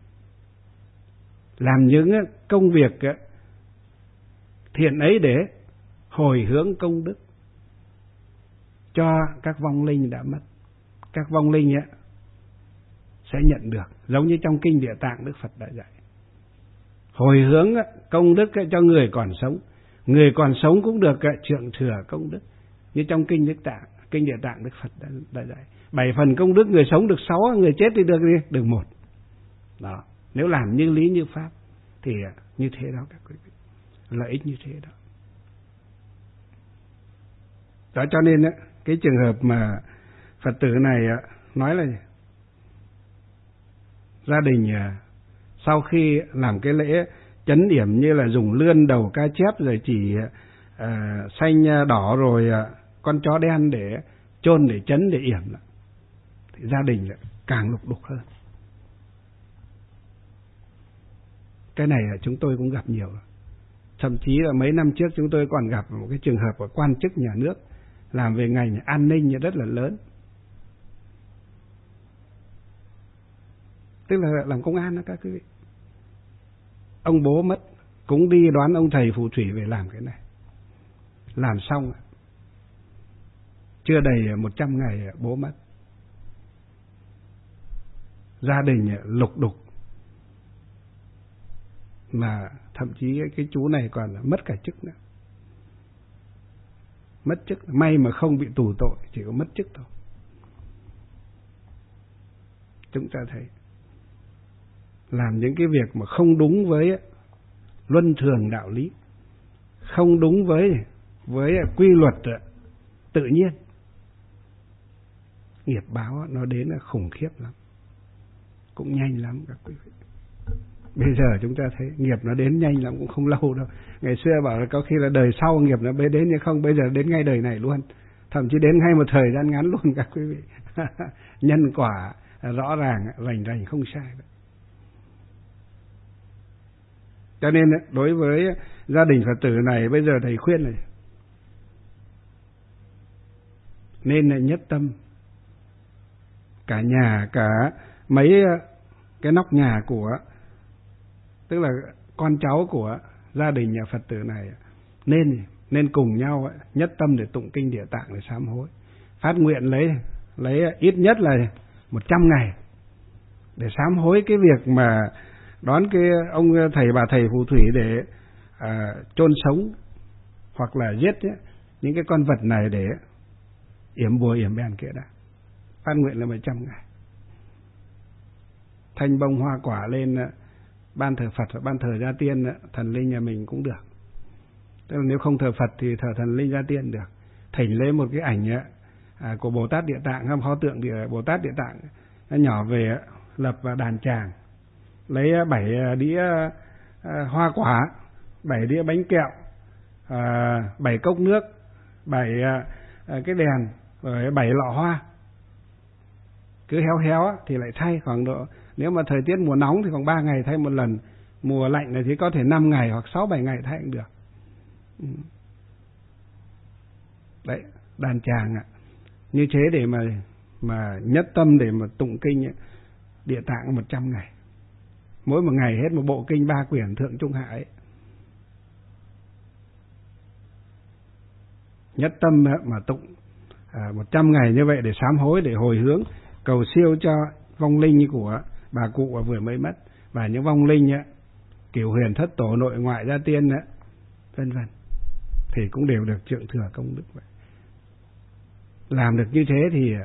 Làm những công việc thiện ấy để hồi hướng công đức, cho các vong linh đã mất. Các vong linh ấy sẽ nhận được, giống như trong kinh Địa Tạng Đức Phật đã dạy. Hồi hướng công đức cho người còn sống, người còn sống cũng được trượng thừa công đức, như trong kinh Địa Tạng Đức Phật đã dạy. 7 phần công đức người sống được 6, người chết thì được 1. Đó, nếu làm như lý như pháp thì như thế đó các quý vị, lợi ích như thế đó. Đó cho nên cái trường hợp mà Phật tử này nói là gia đình sau khi làm cái lễ chấn yểm như là dùng lươn, đầu cá chép, rồi chỉ xanh đỏ, rồi con chó đen để chôn, để chấn, để yểm, thì gia đình lại càng lục đục hơn. Cái này là chúng tôi cũng gặp nhiều. Thậm chí là mấy năm trước chúng tôi còn gặp một cái trường hợp của quan chức nhà nước làm về ngành an ninh rất là lớn, tức là làm công an đó các quý vị. Ông bố mất, cũng đi đoán ông thầy phù thủy về làm cái này. Làm xong chưa đầy 100 ngày bố mất. Gia đình lục đục, mà thậm chí cái chú này còn mất cả chức nữa. Mất chức, may mà không bị tù tội, chỉ có mất chức thôi. Chúng ta thấy làm những cái việc mà không đúng với luân thường đạo lý, không đúng với quy luật tự nhiên, nghiệp báo nó đến là khủng khiếp lắm, cũng nhanh lắm các quý vị. Bây giờ chúng ta thấy nghiệp nó đến nhanh lắm, cũng không lâu đâu. Ngày xưa bảo là có khi là đời sau nghiệp nó mới đến, nhưng không, bây giờ đến ngay đời này luôn, thậm chí đến ngay một thời gian ngắn luôn các quý vị. Nhân quả rõ ràng, rành rành không sai đâu. Cho nên đối với gia đình Phật tử này, bây giờ thầy khuyên này, nên nhất tâm, cả nhà, cả mấy cái nóc nhà của, tức là con cháu của gia đình nhà Phật tử này, nên cùng nhau nhất tâm để tụng kinh Địa Tạng để sám hối, phát nguyện lấy ít nhất là 100 ngày để sám hối cái việc mà đón cái ông thầy bà thầy phù thủy để chôn sống hoặc là giết những cái con vật này để yểm bùa yểm bèn kia đã. Phát nguyện là 100 ngày. Thanh bông hoa quả lên ban thờ Phật và ban thờ Gia Tiên, thần linh nhà mình cũng được. Tức là nếu không thờ Phật thì thờ thần linh Gia Tiên được. Thỉnh lấy một cái ảnh của Bồ Tát Địa Tạng, không, pho tượng Bồ Tát Địa Tạng nó nhỏ về, lập vào đàn tràng, lấy 7 đĩa hoa quả, 7 đĩa bánh kẹo, 7 cốc nước, 7 cái đèn, rồi 7 lọ hoa. Cứ héo thì lại thay khoảng độ, nếu mà thời tiết mùa nóng thì khoảng 3 ngày thay một lần, mùa lạnh này thì có thể 5 ngày hoặc 6-7 ngày thay cũng được. Đấy, đàn tràng như thế để mà nhất tâm để mà tụng kinh Địa Tạng 100 ngày. Mỗi một ngày hết một bộ kinh 3 quyển Thượng Trung Hạ ấy. Nhất tâm mà tụng 100 ngày như vậy để sám hối, để hồi hướng, cầu siêu cho vong linh của bà cụ vừa mới mất, và những vong linh Cửu Huyền Thất Tổ, nội ngoại Gia Tiên vân vân, thì cũng đều được trượng thừa công đức vậy. Làm được như thế thì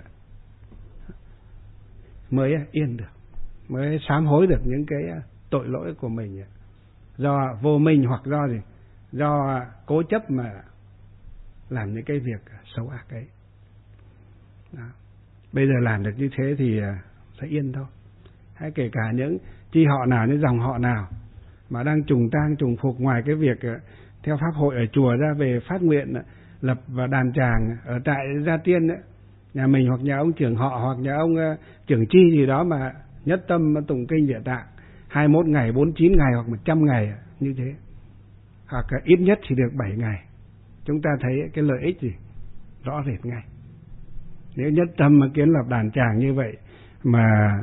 mới yên được, mới sám hối được những cái tội lỗi của mình do vô minh hoặc do gì, do cố chấp mà làm những cái việc xấu ác ấy. Đó. Bây giờ làm được như thế thì sẽ yên thôi. Hay kể cả những chi họ nào, những dòng họ nào mà đang trùng tang trùng phục, ngoài cái việc theo pháp hội ở chùa ra, về phát nguyện lập và đàn tràng ở tại Gia Tiên ấy, nhà mình hoặc nhà ông trưởng họ hoặc nhà ông trưởng chi gì đó mà nhất tâm tụng kinh Địa Tạng 21 ngày, 49 ngày hoặc 100 ngày như thế, hoặc ít nhất thì được 7 ngày, chúng ta thấy cái lợi ích gì rõ rệt ngay. Nếu nhất tâm mà kiến lập đàn tràng như vậy mà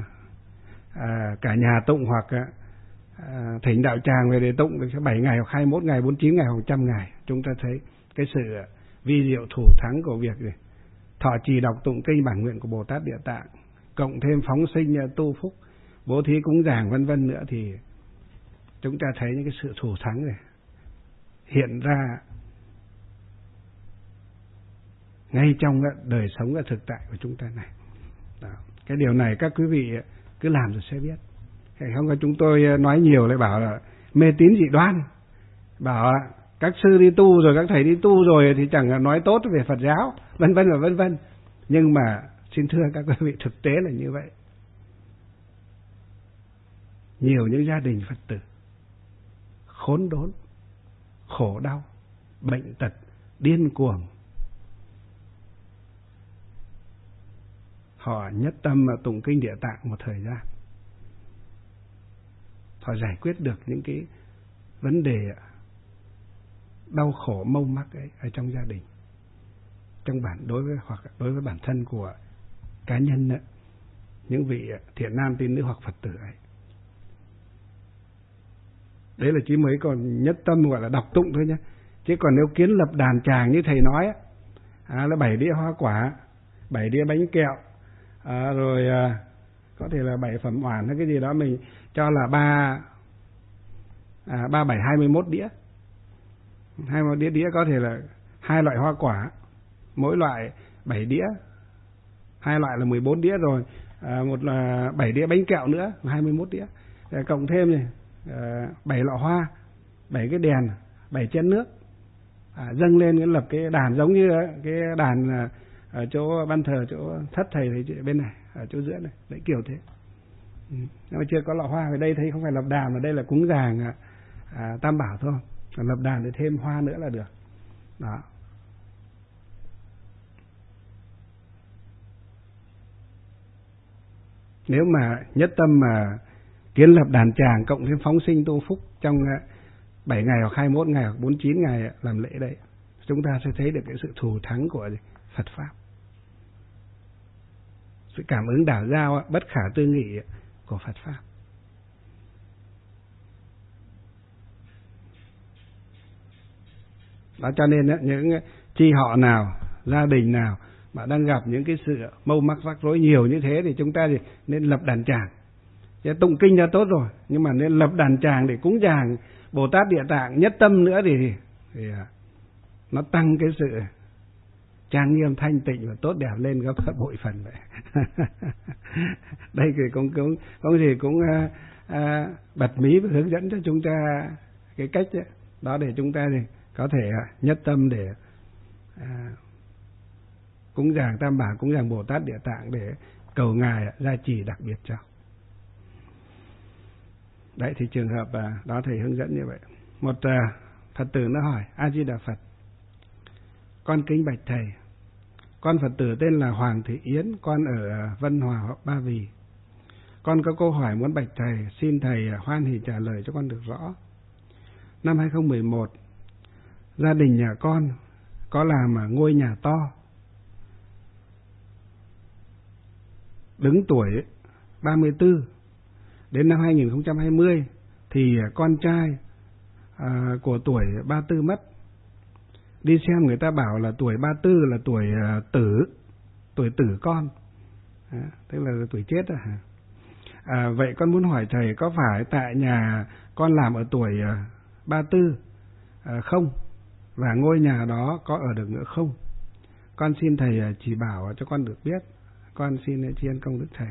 cả nhà tụng hoặc thỉnh đạo tràng về để tụng được 7 ngày hoặc 21 ngày, 49 ngày hoặc 100 ngày, chúng ta thấy cái sự vi diệu thủ thắng của việc thọ trì đọc tụng kinh bản nguyện của Bồ Tát Địa Tạng, cộng thêm phóng sinh tu phúc, bố thí cúng dường vân vân nữa, thì chúng ta thấy những cái sự thù thắng này hiện ra ngay trong đời sống và thực tại của chúng ta này. Đó. Cái điều này các quý vị cứ làm rồi sẽ biết. Không có chúng tôi nói nhiều lại bảo là mê tín dị đoan, bảo các sư đi tu rồi, các thầy đi tu rồi thì chẳng nói tốt về Phật giáo, vân vân và vân vân. Nhưng mà xin thưa các quý vị, thực tế là như vậy. Nhiều những gia đình Phật tử khốn đốn, khổ đau, bệnh tật, điên cuồng, họ nhất tâm tụng kinh Địa Tạng một thời gian, họ giải quyết được những cái vấn đề đau khổ mâu mắc ấy ở trong gia đình, trong đối với bản thân của cá nhân ấy, những vị thiện nam tín nữ hoặc Phật tử ấy. Đấy là chỉ mới còn nhất tâm gọi là đọc tụng thôi nhé. Chứ còn nếu kiến lập đàn tràng như thầy nói là 7 đĩa hoa quả, 7 đĩa bánh kẹo, rồi có thể là 7 phẩm oản hay cái gì đó, mình cho là 21 đĩa. 21 đĩa có thể là 2 loại hoa quả, mỗi loại 7 đĩa, 2 loại là 14 đĩa rồi, một là 7 đĩa bánh kẹo nữa, 21 đĩa. Cộng thêm này 7 lọ hoa, 7 cái đèn, 7 chén nước, dâng lên cái lập cái đàn giống như cái đàn ở chỗ ban thờ, chỗ thất thầy thì bên này, ở chỗ giữa này, đấy kiểu thế. Nhưng mà chưa có lọ hoa ở đây, thấy không phải lập đàn mà đây là cúng dường Tam Bảo thôi. Còn lập đàn thì thêm hoa nữa là được. Đó. Nếu mà nhất tâm mà kiến lập đàn tràng cộng thêm phóng sinh tu phúc trong 7 ngày hoặc 21 ngày hoặc 49 ngày làm lễ đấy, chúng ta sẽ thấy được cái sự thù thắng của Phật Pháp. Sự cảm ứng đảo giao bất khả tư nghị của Phật Pháp. Đó, cho nên những chi họ nào, gia đình nào mà đang gặp những cái sự mâu mắc rắc rối nhiều như thế thì chúng ta thì nên lập đàn tràng. Tụng kinh là tốt rồi, nhưng mà nên lập đàn tràng để cúng dường Bồ Tát Địa Tạng nhất tâm nữa thì nó tăng cái sự trang nghiêm thanh tịnh và tốt đẹp lên gấp bội phần vậy. Đây thì cũng bật mí và hướng dẫn cho chúng ta cái cách đó để chúng ta thì có thể nhất tâm để cúng dường Tam Bảo, cúng dường Bồ Tát Địa Tạng để cầu ngài gia trì đặc biệt cho. Đấy thì trường hợp đó thầy hướng dẫn như vậy. Một Phật tử nó hỏi: A Di Đà Phật, con kính bạch thầy, con Phật tử tên là Hoàng Thị Yến, con ở Vân Hòa, Ba Vì. Con có câu hỏi muốn bạch thầy, xin thầy hoan hỉ trả lời cho con được rõ. Năm 2011, gia đình nhà con có làm ngôi nhà to, đứng tuổi 34. Đến năm 2020 thì con trai của tuổi 34 mất. Đi xem người ta bảo là tuổi 34 là tuổi tử con, tức là tuổi chết rồi hả? Vậy con muốn hỏi thầy, có phải tại nhà con làm ở tuổi 34 không? Và ngôi nhà đó có ở được nữa không? Con xin thầy chỉ bảo cho con được biết. Con xin tri ân công đức thầy.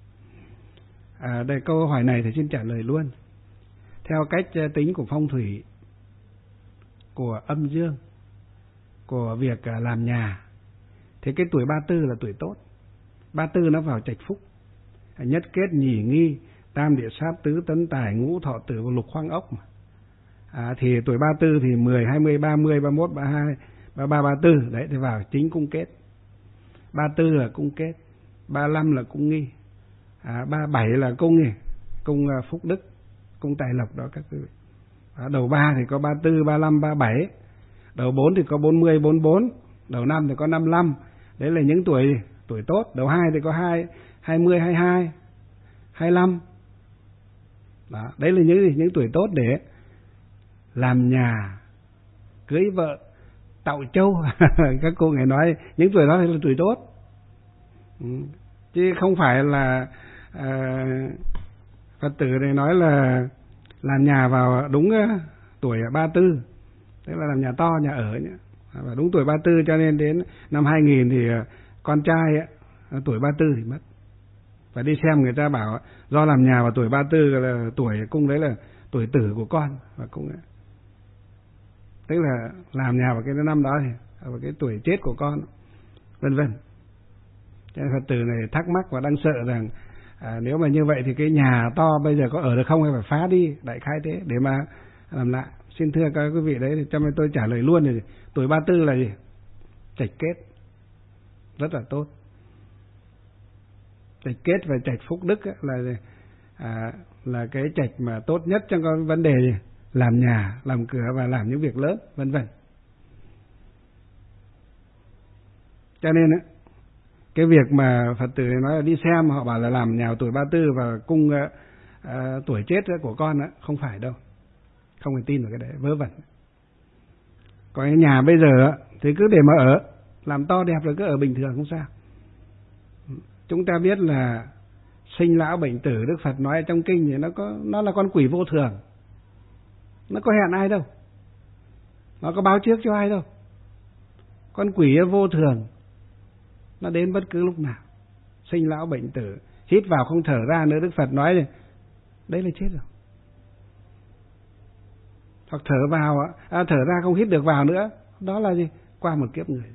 Đây, câu hỏi này thì xin trả lời luôn. Theo cách tính của phong thủy, của âm dương, của việc làm nhà, thì cái tuổi 34 là tuổi tốt. 34 nó vào trạch phúc, nhất kết nhì nghi, tam địa sát, tứ tấn tài, ngũ thọ tử và lục khoáng ốc mà. Thì tuổi 34 thì 10, 20, 30, 31, 32, 33, 34 đấy thì vào chính cung kết. 34 là cung kết, 35 là cung nghi, 37 là cung phúc đức, cung tài lộc đó các quý vị. Đầu 3 thì có 34, 35, 37, đầu 4 thì có 40, 44, đầu 5 thì có 55. Đấy là những tuổi tốt. Đầu 2 thì có 20, 22, 25. Đó, đấy là những tuổi tốt để làm nhà, cưới vợ, tạo châu. Các cô ngày nói những tuổi đó là tuổi tốt, chứ không phải là Phật tử này nói là làm nhà vào đúng tuổi 34, tức là làm nhà to nhà ở nhé, và đúng tuổi 34, cho nên đến năm 2000 thì con trai tuổi 34 thì mất. Và đi xem người ta bảo do làm nhà vào tuổi 34 là tuổi cung đấy là tuổi tử của con, và cũng tức là làm nhà vào cái năm đó thì vào cái tuổi chết của con, vân vân. Cho nên Phật tử này thắc mắc và đang sợ rằng nếu mà như vậy thì cái nhà to bây giờ có ở được không, hay phải phá đi, đại khái thế để mà làm lại. Xin thưa các quý vị đấy, thì cho nên tôi trả lời luôn thì tuổi 34 là gì? Trạch kết, rất là tốt. Trạch kết và trạch phúc đức là cái trạch mà tốt nhất trong cái vấn đề gì? Làm nhà, làm cửa và làm những việc lớn, vân vân. Cho nên cái việc mà Phật tử nói là đi xem, họ bảo là làm nhà tuổi 34 và cung tuổi chết của con không phải đâu, không phải tin vào cái đấy, vớ vẩn. Còn cái nhà bây giờ thì cứ để mà ở, làm to đẹp rồi cứ ở bình thường không sao. Chúng ta biết là sinh lão bệnh tử, Đức Phật nói trong kinh thì nó là con quỷ vô thường, nó có hẹn ai đâu, nó có báo trước cho ai đâu. Con quỷ vô thường, nó đến bất cứ lúc nào, sinh lão bệnh tử, hít vào không thở ra nữa. Đức Phật nói đấy là chết rồi. Hoặc thở vào thở ra không hít được vào nữa, đó là gì? Qua một kiếp người.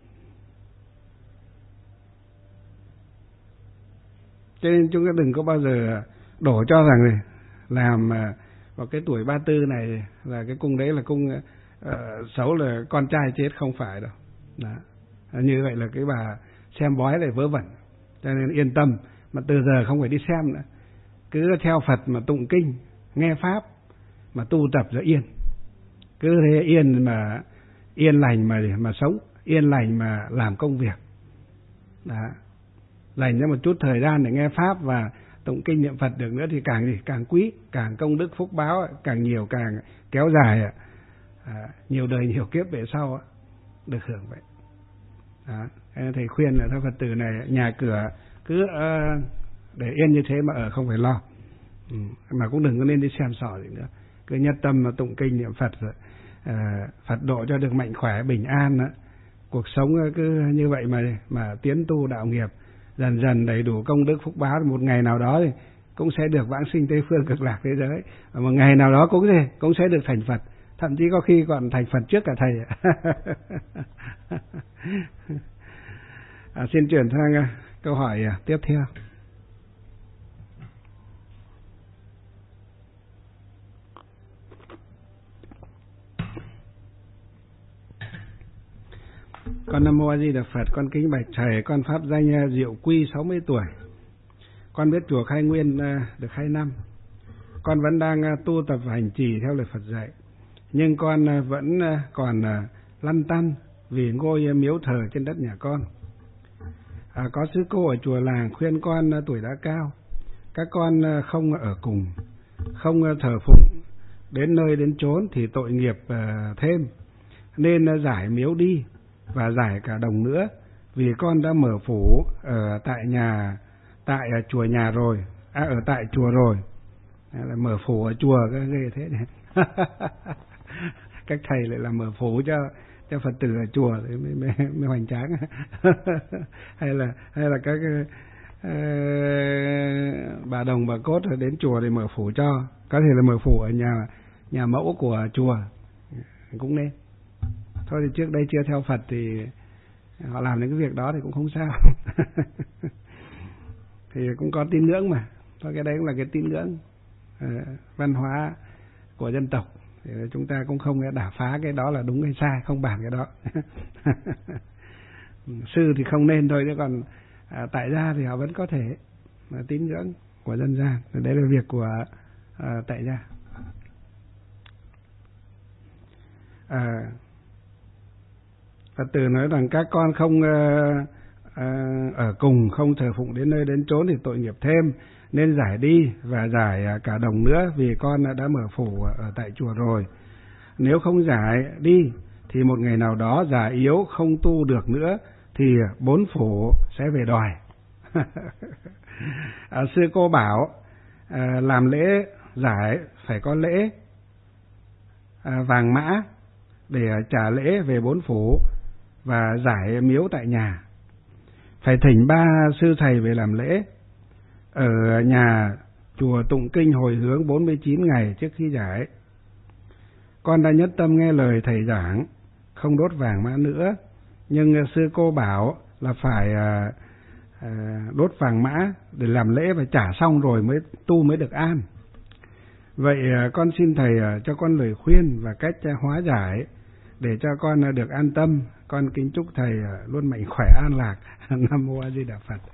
Cho nên chúng ta đừng có bao giờ đổ cho rằng này làm vào cái tuổi 34 này là cái cung đấy là cung xấu, là con trai chết, không phải đâu. Đó. Như vậy là cái bà xem bói này vớ vẩn. Cho nên yên tâm, mà từ giờ không phải đi xem nữa, cứ theo Phật mà tụng kinh, nghe pháp mà tu tập rồi yên. Cứ thế yên lành mà sống, yên lành mà làm công việc. Đó. Dành ra một chút thời gian để nghe pháp và tụng kinh niệm Phật được nữa thì càng quý, càng công đức phúc báo càng nhiều, càng kéo dài nhiều đời nhiều kiếp về sau được hưởng vậy. Đó. Thầy khuyên là các Phật tử này nhà cửa cứ để yên như thế mà ở, không phải lo. Mà cũng đừng có nên đi xem sỏ gì nữa, cứ nhất tâm mà tụng kinh niệm Phật rồi Phật độ cho được mạnh khỏe bình an. Cuộc sống cứ như vậy mà tiến tu đạo nghiệp, dần dần đầy đủ công đức phúc báo, một ngày nào đó thì cũng sẽ được vãng sinh Tây Phương Cực Lạc thế giới, và một ngày nào đó cũng sẽ được thành Phật, thậm chí có khi còn thành Phật trước cả thầy. Xin chuyển sang câu hỏi tiếp theo. Con Nam Mô A Di Đà Phật, con kính bạch thầy, con pháp danh Diệu Quy, 60 tuổi. Con biết chùa Khai Nguyên được 2 năm. Con vẫn đang tu tập hành trì theo lời Phật dạy, nhưng con vẫn còn lăn tăn vì ngôi miếu thờ trên đất nhà con. Có sư cô ở chùa làng khuyên con tuổi đã cao, các con không ở cùng, không thờ phụng đến nơi đến chốn thì tội nghiệp thêm, nên giải miếu đi và giải cả đồng nữa, vì con đã mở phủ ở tại chùa nhà rồi, ở tại chùa rồi, là mở phủ ở chùa, cái ghê thế này. Các thầy lại là mở phủ cho Phật tử ở chùa thì mới hoành tráng. hay là các bà đồng bà cốt đến chùa thì mở phủ cho, có thể là mở phủ ở nhà mẫu của chùa cũng nên. Thôi thì trước đây chưa theo Phật thì họ làm những cái việc đó thì cũng không sao. Thì cũng có tín ngưỡng mà, thôi cái đấy cũng là cái tín ngưỡng văn hóa của dân tộc, thì chúng ta cũng không đả phá cái đó là đúng hay sai, không bàn cái đó. Sư thì không nên thôi, chứ còn tại gia thì họ vẫn có thể tín ngưỡng của dân gian, đấy là việc của tại gia. Phật tử nói rằng các con không ở cùng, không thờ phụng đến nơi đến chốn thì tội nghiệp thêm, nên giải đi và giải cả đồng nữa, vì con đã mở phủ ở tại chùa rồi. Nếu không giải đi thì một ngày nào đó già yếu không tu được nữa thì bốn phủ sẽ về đòi. Sư cô bảo làm lễ giải phải có lễ vàng mã để trả lễ về bốn phủ và giải miếu tại nhà. Phải thỉnh 3 sư thầy về làm lễ. Ở nhà chùa tụng kinh hồi hướng 49 ngày trước khi giải. Con đã nhất tâm nghe lời thầy giảng, không đốt vàng mã nữa, nhưng sư cô bảo là phải đốt vàng mã để làm lễ và trả xong rồi mới tu mới được an. Vậy con xin thầy cho con lời khuyên và cách hóa giải để cho con được an tâm. Con kính chúc thầy luôn mạnh khỏe an lạc. Nam mô A Di Đà Phật.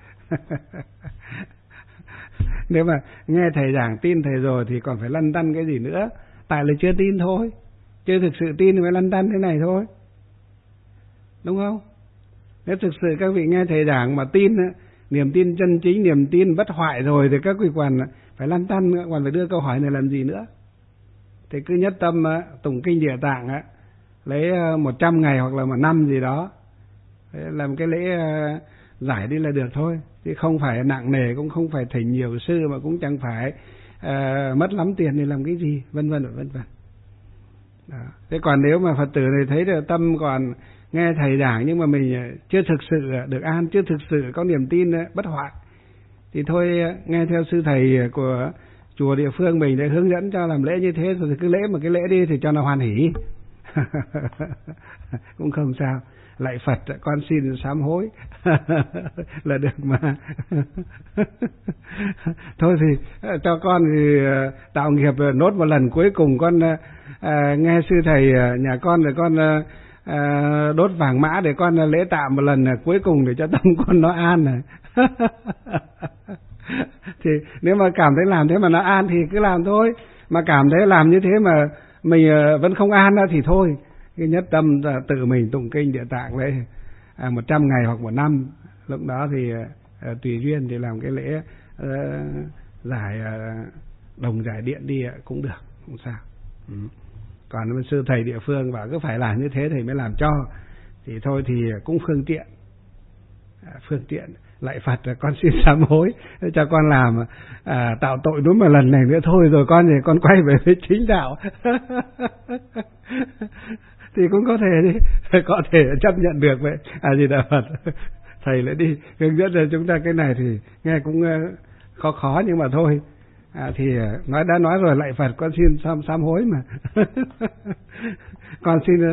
Nếu mà nghe thầy giảng tin thầy rồi thì còn phải lăn tăn cái gì nữa? Tại là chưa tin thôi, chưa thực sự tin thì mới lăn tăn thế này thôi, đúng không? Nếu thực sự các vị nghe thầy giảng mà tin, niềm tin chân chính, niềm tin bất hoại rồi thì các vị còn phải lăn tăn nữa, còn phải đưa câu hỏi này làm gì nữa? Thì cứ nhất tâm tụng kinh Địa Tạng, lấy 100 ngày hoặc là 1 năm gì đó, làm cái lễ giải đi là được thôi, chứ không phải nặng nề, cũng không phải thỉnh nhiều sư, mà cũng chẳng phải mất lắm tiền thì làm cái gì, vân vân vân vân. Thế còn nếu mà Phật tử này thấy được tâm còn nghe thầy giảng nhưng mà mình chưa thực sự được an, chưa thực sự có niềm tin bất hoại, thì thôi nghe theo sư thầy của chùa địa phương mình để hướng dẫn cho làm lễ như thế, rồi thì cứ lễ một cái lễ đi thì cho nó hoan hỷ. Cũng không sao. Lạy Phật, con xin sám hối là được mà. Thôi thì cho con thì tạo nghiệp nốt một lần cuối cùng, con nghe sư thầy nhà con rồi con đốt vàng mã để con lễ tạm một lần cuối cùng để cho tâm con nó an này. Thì nếu mà cảm thấy làm thế mà nó an thì cứ làm thôi, mà cảm thấy làm như thế mà mình vẫn không an thì thôi, cái nhất tâm tự mình tụng kinh Địa Tạng đấy 100 ngày hoặc 1 năm, lúc đó thì tùy duyên thì làm cái lễ giải đồng giải điện đi cũng được, không sao. Còn sư thầy địa phương bảo cứ phải làm như thế thầy mới làm cho, thì thôi thì cũng phương tiện. Lạy Phật, con xin sám hối cho con làm tạo tội đúng một lần này nữa thôi, rồi con thì con quay về với chính đạo. Thì cũng có thể chấp nhận được vậy. Gì Đà Phật. Thầy lại đi hướng dẫn cho chúng ta cái này thì nghe cũng khó nhưng mà thôi. Thì đã nói rồi, lạy Phật, con xin sám hối mà. Con xin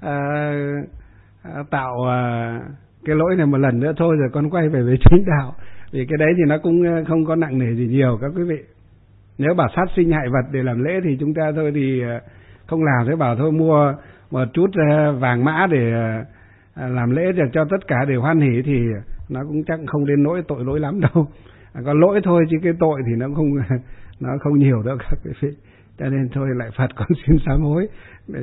tạo cái lỗi này một lần nữa thôi, rồi con quay về với chính đạo. Vì cái đấy thì nó cũng không có nặng nề gì nhiều các quý vị. Nếu bảo sát sinh hại vật để làm lễ thì chúng ta thôi thì không làm. Thế bảo thôi mua một chút vàng mã để làm lễ cho tất cả đều hoan hỷ thì nó cũng chắc không đến nỗi tội lỗi lắm đâu. Có lỗi thôi chứ cái tội thì nó không nhiều đâu các quý vị. Cho nên thôi lạy Phật, con xin sám hối để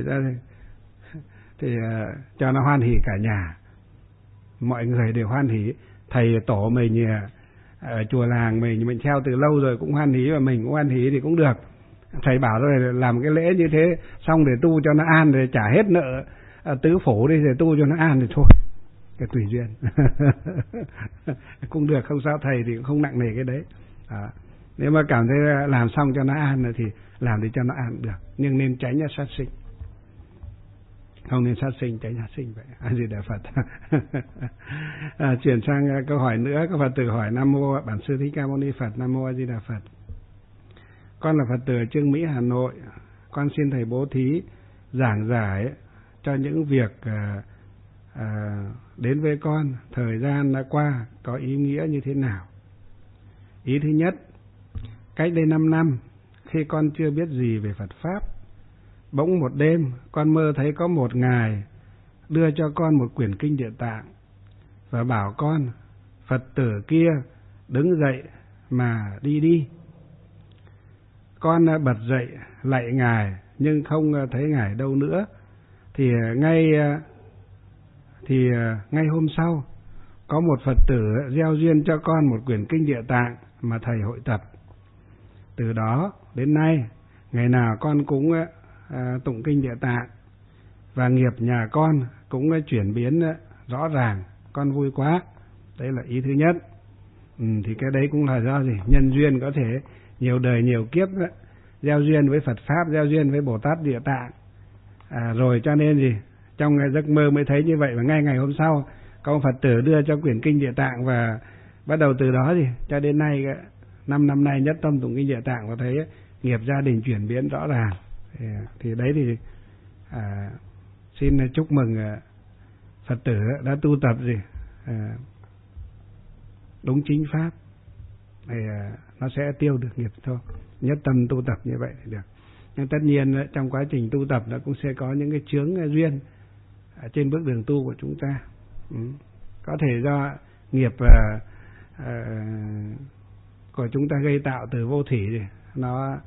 cho nó hoan hỷ cả nhà, mọi người đều hoan hỷ. Thầy tổ mình ở chùa làng mình theo từ lâu rồi cũng hoan hỷ, và mình cũng hoan hỷ thì cũng được. Thầy bảo rồi làm cái lễ như thế xong để tu cho nó an, để trả hết nợ tứ phủ đi rồi tu cho nó an thì thôi, cái tùy duyên. Cũng được, không sao, thầy thì cũng không nặng nề cái đấy. Nếu mà cảm thấy làm xong cho nó an thì làm để cho nó an được, nhưng nên tránh sát sinh, không nên sát sinh, tránh sát sinh vậy. A Di Đà Phật. Chuyển sang câu hỏi nữa. Các Phật tử hỏi: Nam mô Bản Sư Thích Ca Mâu Ni Phật. Nam mô A Di Đà Phật. Con là Phật tử Chương Mỹ, Hà Nội. Con xin thầy bố thí giảng giải cho những việc đến với con thời gian đã qua có ý nghĩa như thế nào. Ý thứ nhất, cách đây 5 năm, khi con chưa biết gì về Phật Pháp, bỗng một đêm con mơ thấy có một ngài đưa cho con một quyển kinh Địa Tạng và bảo con: Phật tử kia đứng dậy mà đi. Con bật dậy lạy ngài nhưng không thấy ngài đâu nữa. Thì ngay hôm sau có một Phật tử gieo duyên cho con một quyển kinh Địa Tạng mà thầy hội tập. Từ đó đến nay, ngày nào con cũng tụng kinh Địa Tạng, và nghiệp nhà con cũng chuyển biến rõ ràng, con vui quá. Đấy là ý thứ nhất. Thì cái đấy cũng là do gì? Nhân duyên có thể nhiều đời nhiều kiếp đó, gieo duyên với Phật Pháp, gieo duyên với Bồ Tát Địa Tạng. Rồi cho nên gì? Trong giấc mơ mới thấy như vậy, và ngay ngày hôm sau có ông Phật tử đưa cho quyển kinh Địa Tạng, và bắt đầu từ đó gì cho đến nay 5 năm nay nhất tâm tụng kinh Địa Tạng, và thấy nghiệp gia đình chuyển biến rõ ràng. Thì đấy thì xin chúc mừng Phật tử đã tu tập gì đúng chính pháp, thì nó sẽ tiêu được nghiệp thôi. Nhất tâm tu tập như vậy thì được. Nhưng tất nhiên trong quá trình tu tập nó cũng sẽ có những cái chướng duyên trên bước đường tu của chúng ta. Có thể do nghiệp của chúng ta gây tạo từ vô thỉ thì nó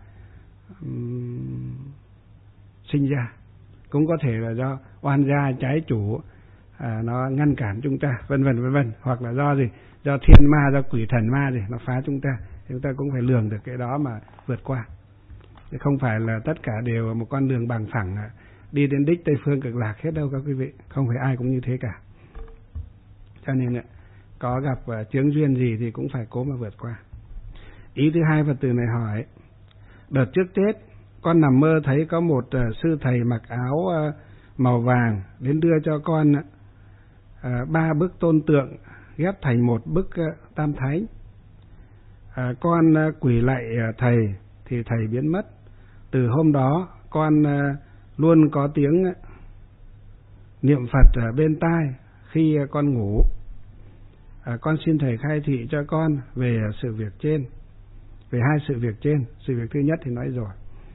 sinh ra, cũng có thể là do oan gia trái chủ nó ngăn cản chúng ta, vân vân, hoặc là do gì, do thiên ma, do quỷ thần ma gì nó phá chúng ta cũng phải lường được cái đó mà vượt qua. Chứ không phải là tất cả đều một con đường bằng phẳng đi đến đích Tây Phương Cực Lạc hết đâu các quý vị, không phải ai cũng như thế cả. Cho nên có gặp chướng duyên gì thì cũng phải cố mà vượt qua. Ý thứ hai, Phật tử này hỏi: đợt trước Tết con nằm mơ thấy có một sư thầy mặc áo màu vàng đến đưa cho con 3 bức tôn tượng ghép thành một bức Tam Thánh. Con quỳ lạy thầy thì thầy biến mất. Từ hôm đó con luôn có tiếng niệm Phật ở bên tai khi con ngủ. Con xin thầy khai thị cho con về sự việc trên, về hai sự việc trên. Sự việc thứ nhất thì nói rồi,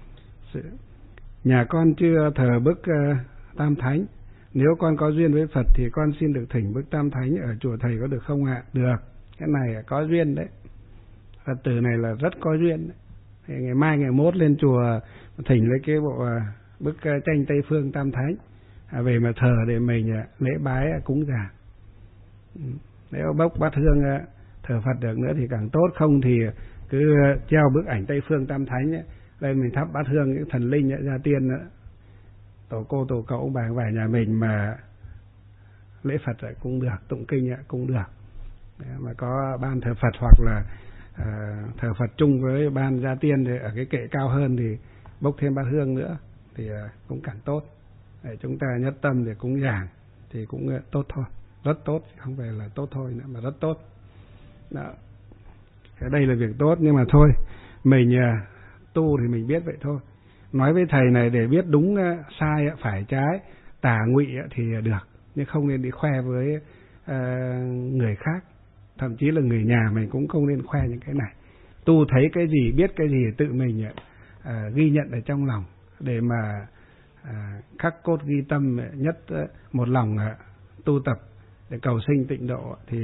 nhà con chưa thờ bức Tam Thánh. Nếu con có duyên với Phật thì con xin được thỉnh bức Tam Thánh ở chùa thầy có được không ạ? Được, cái này có duyên đấy. Phật tử này là rất có duyên đấy. Thì ngày mai ngày mốt lên chùa thỉnh lấy cái bộ bức tranh Tây Phương Tam Thánh về mà thờ để mình lễ bái cúng dường. Nếu bốc bát hương thờ Phật được nữa thì càng tốt, không thì cứ treo bức ảnh Tây Phương Tam Thánh lên mình thắp bát hương những thần linh gia tiên tổ cô tổ cậu bà vài nhà mình mà lễ Phật cũng được, tụng kinh cũng được. Mà có ban thờ Phật hoặc là thờ Phật chung với ban gia tiên thì ở cái kệ cao hơn thì bốc thêm bát hương nữa thì cũng càng tốt. Để chúng ta nhất tâm để cúng dường thì cũng tốt thôi, rất tốt, không phải là tốt thôi nữa mà rất tốt. Đó. Cái đây là việc tốt, nhưng mà thôi mình tu thì mình biết vậy thôi. Nói với thầy này để biết đúng sai, phải trái, tà ngụy thì được, nhưng không nên đi khoe với người khác, thậm chí là người nhà mình cũng không nên khoe những cái này. Tu thấy cái gì, biết cái gì tự mình ghi nhận ở trong lòng để mà khắc cốt ghi tâm, nhất một lòng tu tập để cầu sinh tịnh độ thì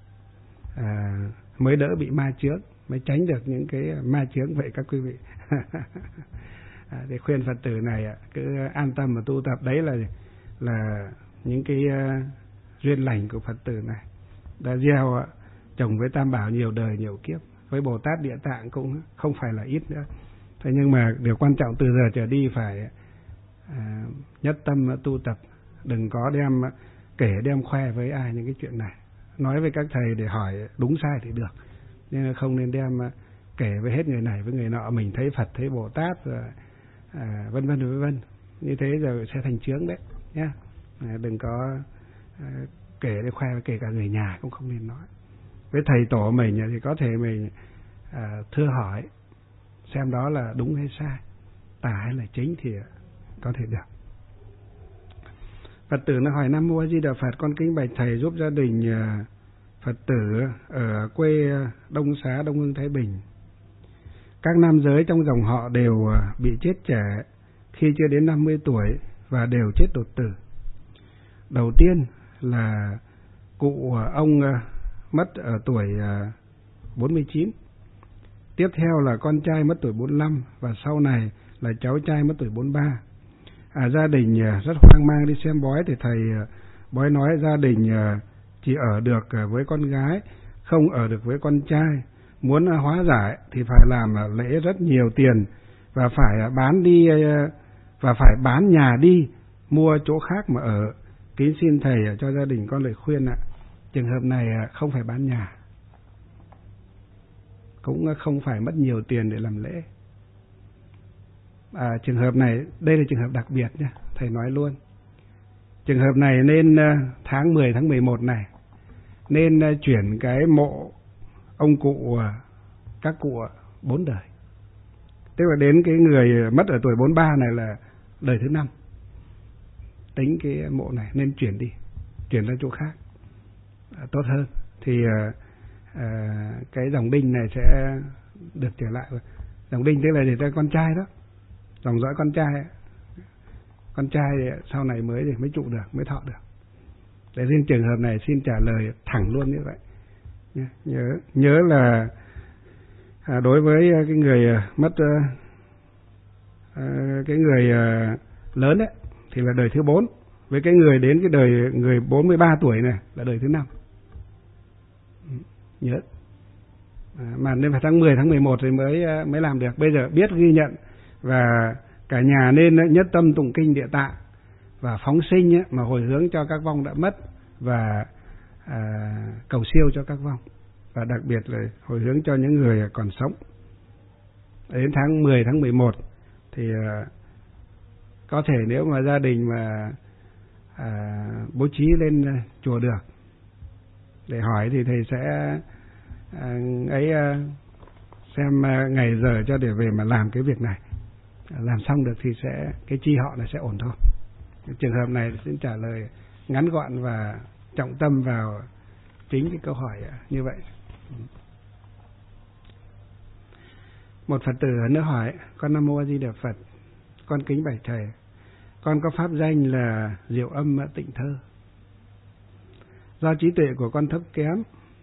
mới đỡ bị ma chướng, mới tránh được những cái ma chướng vậy các quý vị. Để khuyên Phật tử này cứ an tâm mà tu tập. Đấy là những cái duyên lành của Phật tử này đã gieo trồng với Tam Bảo nhiều đời nhiều kiếp, với Bồ Tát Địa Tạng cũng không phải là ít nữa. Thế nhưng mà điều quan trọng từ giờ trở đi phải nhất tâm tu tập, đừng có đem khoe với ai những cái chuyện này. Nói với các thầy để hỏi đúng sai thì được, nhưng không nên đem kể với hết người này với người nọ. Mình thấy Phật, thấy Bồ Tát rồi vân vân, như thế rồi sẽ thành chướng đấy nhé. Đừng có kể để khoe, kể cả người nhà cũng không nên nói. Với thầy tổ mình thì có thể mình thưa hỏi xem đó là đúng hay sai, tà hay là chính thì có thể được. Phật tử nó hỏi: Nam Mô A Di Đà Phật, con kính bạch thầy giúp gia đình Phật tử ở quê Đông Xá, Đông Hưng, Thái Bình. Các nam giới trong dòng họ đều bị chết trẻ khi chưa đến 50 tuổi và đều chết đột tử. Đầu tiên là cụ ông mất ở tuổi 49. Tiếp theo là con trai mất tuổi 45 và sau này là cháu trai mất tuổi 43. Gia đình rất hoang mang đi xem bói thì thầy bói nói gia đình chỉ ở được với con gái, không ở được với con trai. Muốn hóa giải thì phải làm lễ rất nhiều tiền và phải bán nhà đi mua chỗ khác mà ở. Kính xin thầy cho gia đình con lời khuyên ạ. Trường hợp này không phải bán nhà, cũng không phải mất nhiều tiền để làm lễ. Trường hợp này, đây là trường hợp đặc biệt nha, thầy nói luôn. Trường hợp này nên tháng 10 tháng 11 này nên chuyển cái mộ ông cụ, các cụ 4 đời. Tức là đến cái người mất ở tuổi 43 này là đời thứ 5. Tính cái mộ này nên chuyển đi, chuyển ra chỗ khác tốt hơn. Thì cái dòng đinh này sẽ được trở lại. Dòng đinh tức là để cho con trai đó, dòng dõi con trai. Con trai sau này mới trụ được, mới thọ được. Để riêng trường hợp này xin trả lời thẳng luôn như vậy. Nhớ là đối với cái người mất, cái người lớn ấy, thì là đời thứ 4. Với cái người đến cái đời người 43 tuổi này là đời thứ 5. Nhớ. Mà nên phải tháng 10 tháng 11 thì mới làm được. Bây giờ biết ghi nhận và cả nhà nên nhất tâm tụng kinh Địa Tạng và phóng sinh ấy, mà hồi hướng cho các vong đã mất và cầu siêu cho các vong, và đặc biệt là hồi hướng cho những người còn sống. Đến tháng 10 tháng 11 thì có thể nếu mà gia đình mà bố trí lên chùa được để hỏi thì thầy sẽ xem ngày giờ cho để về mà làm cái việc này. Làm xong được thì cái chi họ này sẽ ổn thôi. Trường hợp này xin trả lời ngắn gọn và trọng tâm vào chính cái câu hỏi như vậy. Một Phật tử ở nước hỏi: con Nam Mô A Di Đà Phật, con kính bạch thầy, con có pháp danh là Diệu Âm Tịnh Thơ. Do trí tuệ của con thấp kém,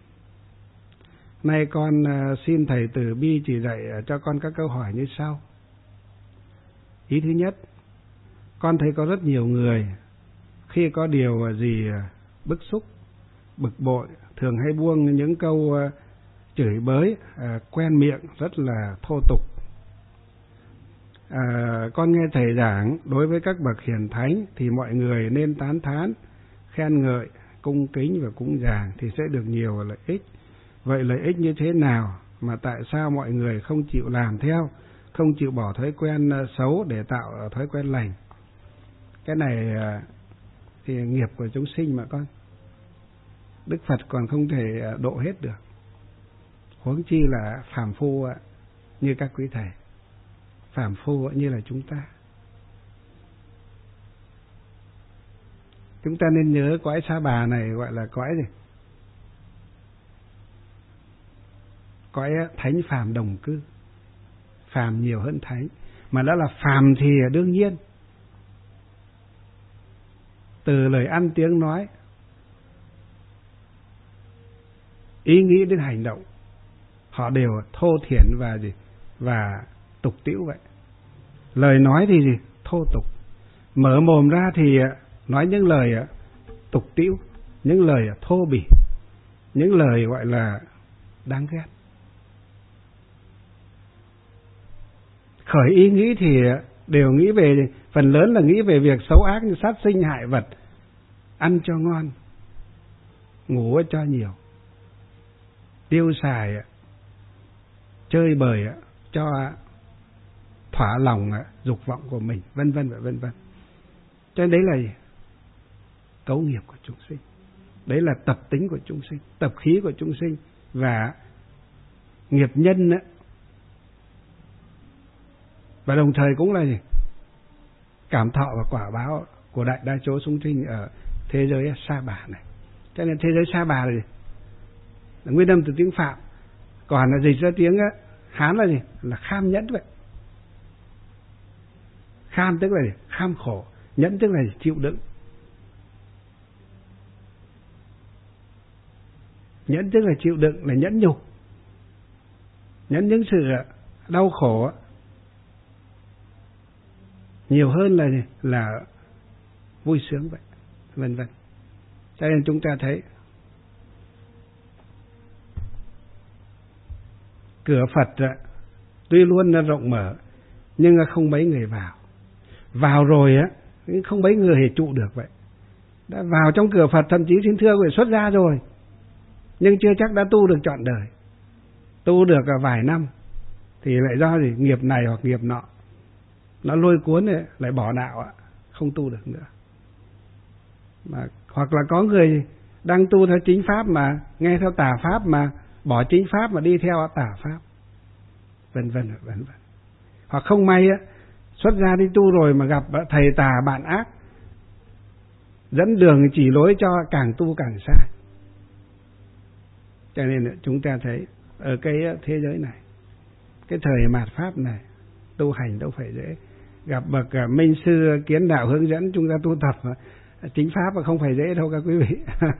nay con xin thầy từ bi chỉ dạy cho con các câu hỏi như sau. Ý thứ nhất, con thấy có rất nhiều người khi có điều gì bức xúc, bực bội, thường hay buông những câu chửi bới, quen miệng, rất là thô tục. Con nghe thầy giảng đối với các bậc hiền thánh thì mọi người nên tán thán, khen ngợi, cung kính và cúng dường thì sẽ được nhiều lợi ích. Vậy lợi ích như thế nào mà tại sao mọi người không chịu làm theo, không chịu bỏ thói quen xấu để tạo thói quen lành? Cái này thì nghiệp của chúng sinh mà con. Đức Phật còn không thể độ hết được, huống chi là phàm phu như các quý thầy, phàm phu như là chúng ta. Chúng ta nên nhớ cõi Sa Bà này gọi là cõi gì? Cõi thánh phàm đồng cư. Phàm nhiều hơn thánh. Mà đã là phàm thì đương nhiên từ lời ăn tiếng nói, ý nghĩ đến hành động, họ đều thô thiển và tục tĩu vậy. Lời nói thì thô tục, mở mồm ra thì nói những lời tục tĩu, những lời thô bỉ, những lời gọi là đáng ghét. Khởi ý nghĩ thì đều nghĩ về, phần lớn là nghĩ về việc xấu ác như sát sinh hại vật, ăn cho ngon, ngủ cho nhiều, tiêu xài, chơi bời cho thỏa lòng dục vọng của mình, vân vân và vân vân. Cho nên đấy là cấu nghiệp của chúng sinh, đấy là tập tính của chúng sinh, tập khí của chúng sinh và nghiệp nhân ấy. Và đồng thời cũng là gì? Cảm thọ và quả báo của đại đa số chúng sinh ở thế giới Sa Bà này. Cho nên thế giới Sa Bà là gì? Là nguyên âm từ tiếng Phạm, còn là dịch ra tiếng Hán là gì? Là kham nhẫn vậy. Kham tức là gì? Kham khổ, nhẫn tức là gì? Chịu đựng. Nhẫn tức là chịu đựng, là nhẫn nhục, nhẫn những sự đau khổ nhiều hơn là vui sướng vậy, vân vân. Cho nên chúng ta thấy cửa Phật tuy luôn rộng mở nhưng không mấy người vào. Vào rồi không mấy người hề trụ được vậy. Đã vào trong cửa Phật, thậm chí xin thưa phải xuất gia rồi, nhưng chưa chắc đã tu được trọn đời. Tu được vài năm thì lại do gì? Nghiệp này hoặc nghiệp nọ nó lôi cuốn lại bỏ đạo ạ, không tu được nữa. Mà hoặc là có người đang tu theo chính pháp mà nghe theo tà pháp, mà bỏ chính pháp mà đi theo tà pháp, vân vân vân vân. Hoặc không may xuất gia đi tu rồi mà gặp thầy tà bạn ác dẫn đường chỉ lối cho càng tu càng sai. Cho nên chúng ta thấy ở cái thế giới này, cái thời mạt pháp này, tu hành đâu phải dễ. Gặp bậc minh sư kiến đạo hướng dẫn chúng ta tu tập chính pháp mà không phải dễ đâu các quý vị.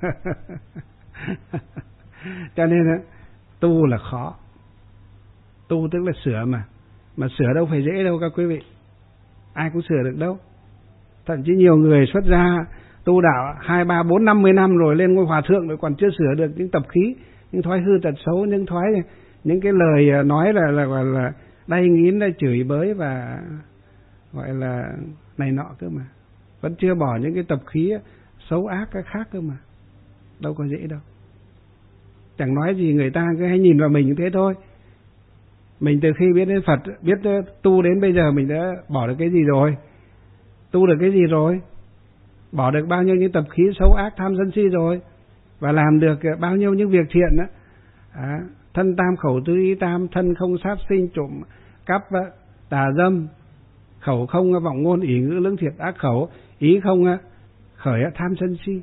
Cho nên tu là khó. Tu tức là sửa mà sửa đâu phải dễ đâu các quý vị. Ai cũng sửa được đâu. Thậm chí nhiều người xuất gia tu đạo 2, 3, 4, 50 năm rồi lên ngôi hòa thượng rồi còn chưa sửa được những tập khí, những thói hư tật xấu, những cái lời nói là đay nghiến, chửi bới và gọi là này nọ cơ mà. Vẫn chưa bỏ những cái tập khí xấu ác cái khác cơ mà. Đâu có dễ đâu. Chẳng nói gì, người ta cứ hay nhìn vào mình như thế thôi. Mình từ khi biết đến Phật, biết tu đến bây giờ mình đã bỏ được cái gì rồi? Tu được cái gì rồi? Bỏ được bao nhiêu những tập khí xấu ác tham sân si rồi? Và làm được bao nhiêu những việc thiện đó? Thân tam khẩu tứ ý tam, thân không sát sinh trộm cắp tà dâm, khẩu không vọng ngôn ỷ ngữ lưỡng thiệt ác khẩu, ý không khởi tham sân si.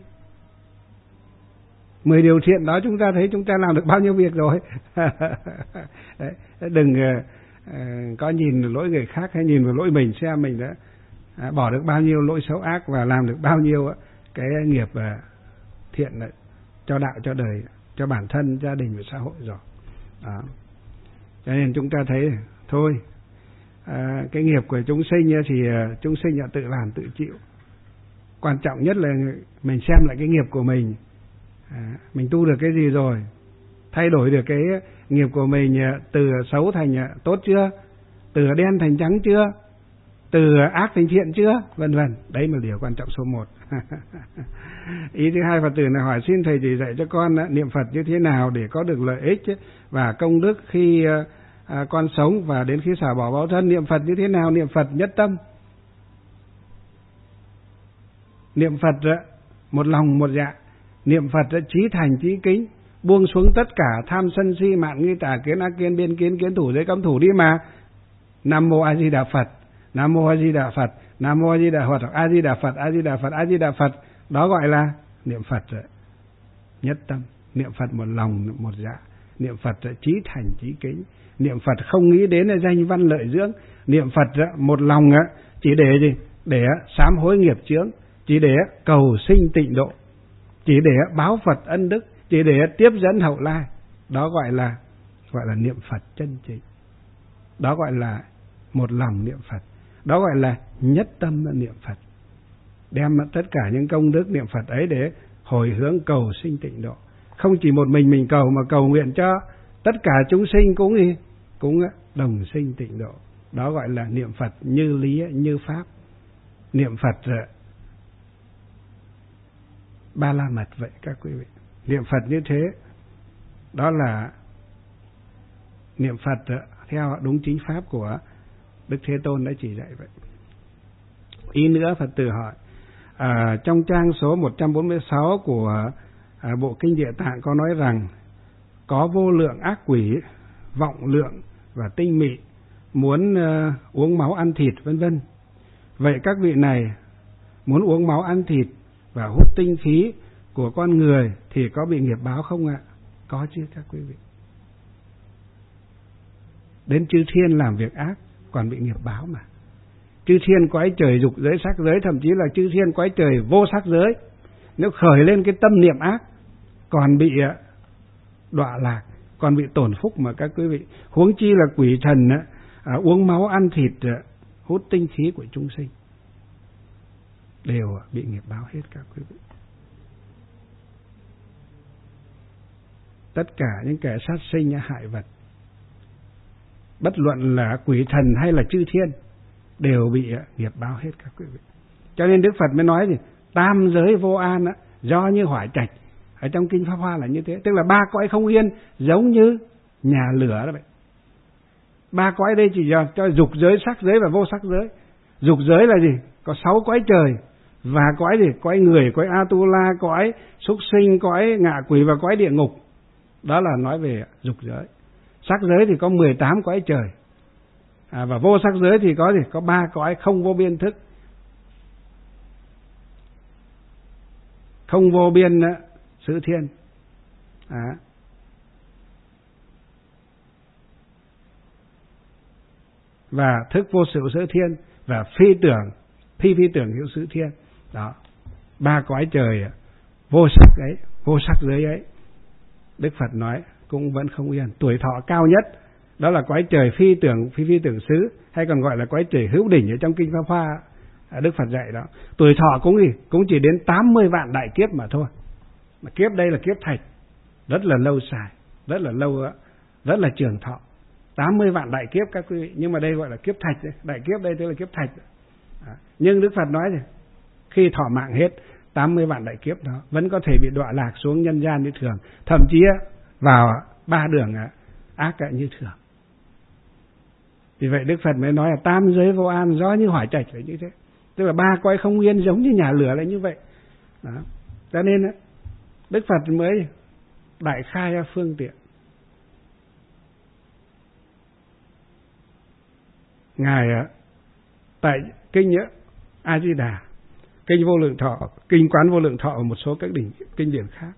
10 điều thiện đó chúng ta thấy chúng ta làm được bao nhiêu việc rồi. Đấy, đừng có nhìn lỗi người khác hay nhìn vào lỗi mình, xem mình đã bỏ được bao nhiêu lỗi xấu ác và làm được bao nhiêu cái nghiệp thiện này, cho đạo, cho đời, cho bản thân, gia đình và xã hội rồi. Đó. Cho nên chúng ta thấy thôi, cái nghiệp của chúng sinh thì chúng sinh tự làm tự chịu. Quan trọng nhất là mình xem lại cái nghiệp của mình. Mình tu được cái gì rồi, thay đổi được cái nghiệp của mình từ xấu thành tốt chưa, từ đen thành trắng chưa, từ ác thành thiện chưa, vân vân. Đấy là điều quan trọng số 1. Ý thứ hai, Phật tử này hỏi xin thầy chỉ dạy cho con niệm Phật như thế nào để có được lợi ích và công đức khi con sống và đến khi xả bỏ báo thân. Niệm Phật như thế nào? Niệm Phật nhất tâm, niệm Phật một lòng một dạ, niệm Phật chí thành chí kính, buông xuống tất cả tham sân si mạn nghi tà kiến ác kiến biên kiến kiến thủ giới cấm thủ đi mà. Nam mô A Di Đà Phật, Nam mô A Di Đà Phật, Nam mô A Di Đà Phật, A Di Đà Phật, A Di Đà Phật, A Di Đà Phật. Đó gọi là niệm Phật nhất tâm, niệm Phật một lòng một dạ, niệm Phật chí thành chí kính, niệm Phật không nghĩ đến danh văn lợi dưỡng, niệm Phật một lòng chỉ để gì? Để sám hối nghiệp chướng, chỉ để cầu sinh tịnh độ, chỉ để báo Phật ân đức, chỉ để tiếp dẫn hậu lai. Đó gọi là niệm Phật chân chính. Đó gọi là một lòng niệm Phật. Đó gọi là nhất tâm niệm Phật. Đem tất cả những công đức niệm Phật ấy để hồi hướng cầu sinh tịnh độ. Không chỉ một mình cầu mà cầu nguyện cho tất cả chúng sinh cũng đồng sinh tịnh độ. Đó gọi là niệm Phật như lý như pháp. Niệm Phật ba la mật vậy các quý vị. Niệm Phật như thế, đó là niệm Phật theo đúng chính pháp của Đức Thế Tôn đã chỉ dạy vậy. Ý nữa, Phật tử hỏi, trong trang số 146 của Bộ Kinh Địa Tạng có nói rằng có vô lượng ác quỷ, vọng lượng và tinh mị muốn uống máu ăn thịt vân vân. Vậy các vị này muốn uống máu ăn thịt và hút tinh khí của con người thì có bị nghiệp báo không ạ? Có chứ các quý vị. Đến chư thiên làm việc ác còn bị nghiệp báo mà. Chư thiên quái trời dục giới sắc giới, thậm chí là chư thiên quái trời vô sắc giới, nếu khởi lên cái tâm niệm ác còn bị đọa lạc, còn bị tổn phúc mà các quý vị. Huống chi là quỷ thần uống máu ăn thịt, hút tinh khí của chúng sinh, đều bị nghiệp báo hết các quý vị. Tất cả những kẻ sát sinh hại vật, bất luận là quỷ thần hay là chư thiên, đều bị nghiệp báo hết các quý vị. Cho nên Đức Phật mới nói gì? Tam giới vô an á, do như hỏa trạch. Ở trong Kinh Pháp Hoa là như thế. Tức là ba cõi không yên giống như nhà lửa đó vậy. Ba cõi đây chỉ cho dục giới, sắc giới và vô sắc giới. Dục giới là gì? Có 6 cõi trời. Và cõi gì? Cõi người, cõi Atula, cõi súc sinh, cõi ngạ quỷ và cõi địa ngục. Đó là nói về dục giới. Sắc giới thì có 18 cõi trời. Và vô sắc giới thì có gì? Có 3 cõi không vô biên thức. Không vô biên xứ thiên. Và thức vô sự xứ thiên. Và phi tưởng hữu xứ thiên. Đó. 3 cõi trời vô sắc ấy, vô sắc giới ấy. Đức Phật nói cũng vẫn không yên. Tuổi thọ cao nhất đó là cõi trời phi tưởng xứ, hay còn gọi là cõi trời hữu đỉnh ở trong Kinh Pháp Hoa. Đức Phật dạy đó. Tuổi thọ cũng chỉ đến 80 vạn đại kiếp mà thôi. Mà kiếp đây là kiếp thạch, rất là lâu dài, rất là lâu, rất là trường thọ. 80 vạn đại kiếp các quý vị, nhưng mà đây gọi là kiếp thạch đấy. Đại kiếp đây tức là kiếp thạch. Nhưng Đức Phật nói gì? Khi thọ mạng hết 80 vạn đại kiếp đó vẫn có thể bị đọa lạc xuống nhân gian như thường, thậm chí vào 3 đường ác như thường. Vì vậy Đức Phật mới nói là tam giới vô an do như hỏa trạch là như thế. Tức là 3 cõi không yên giống như nhà lửa là như vậy. Đó. Cho nên Đức Phật mới đại khai ra phương tiện. Ngài tại kinh A Di Đà, kinh Vô Lượng Thọ, kinh Quán Vô Lượng Thọ và một số các kinh điển khác,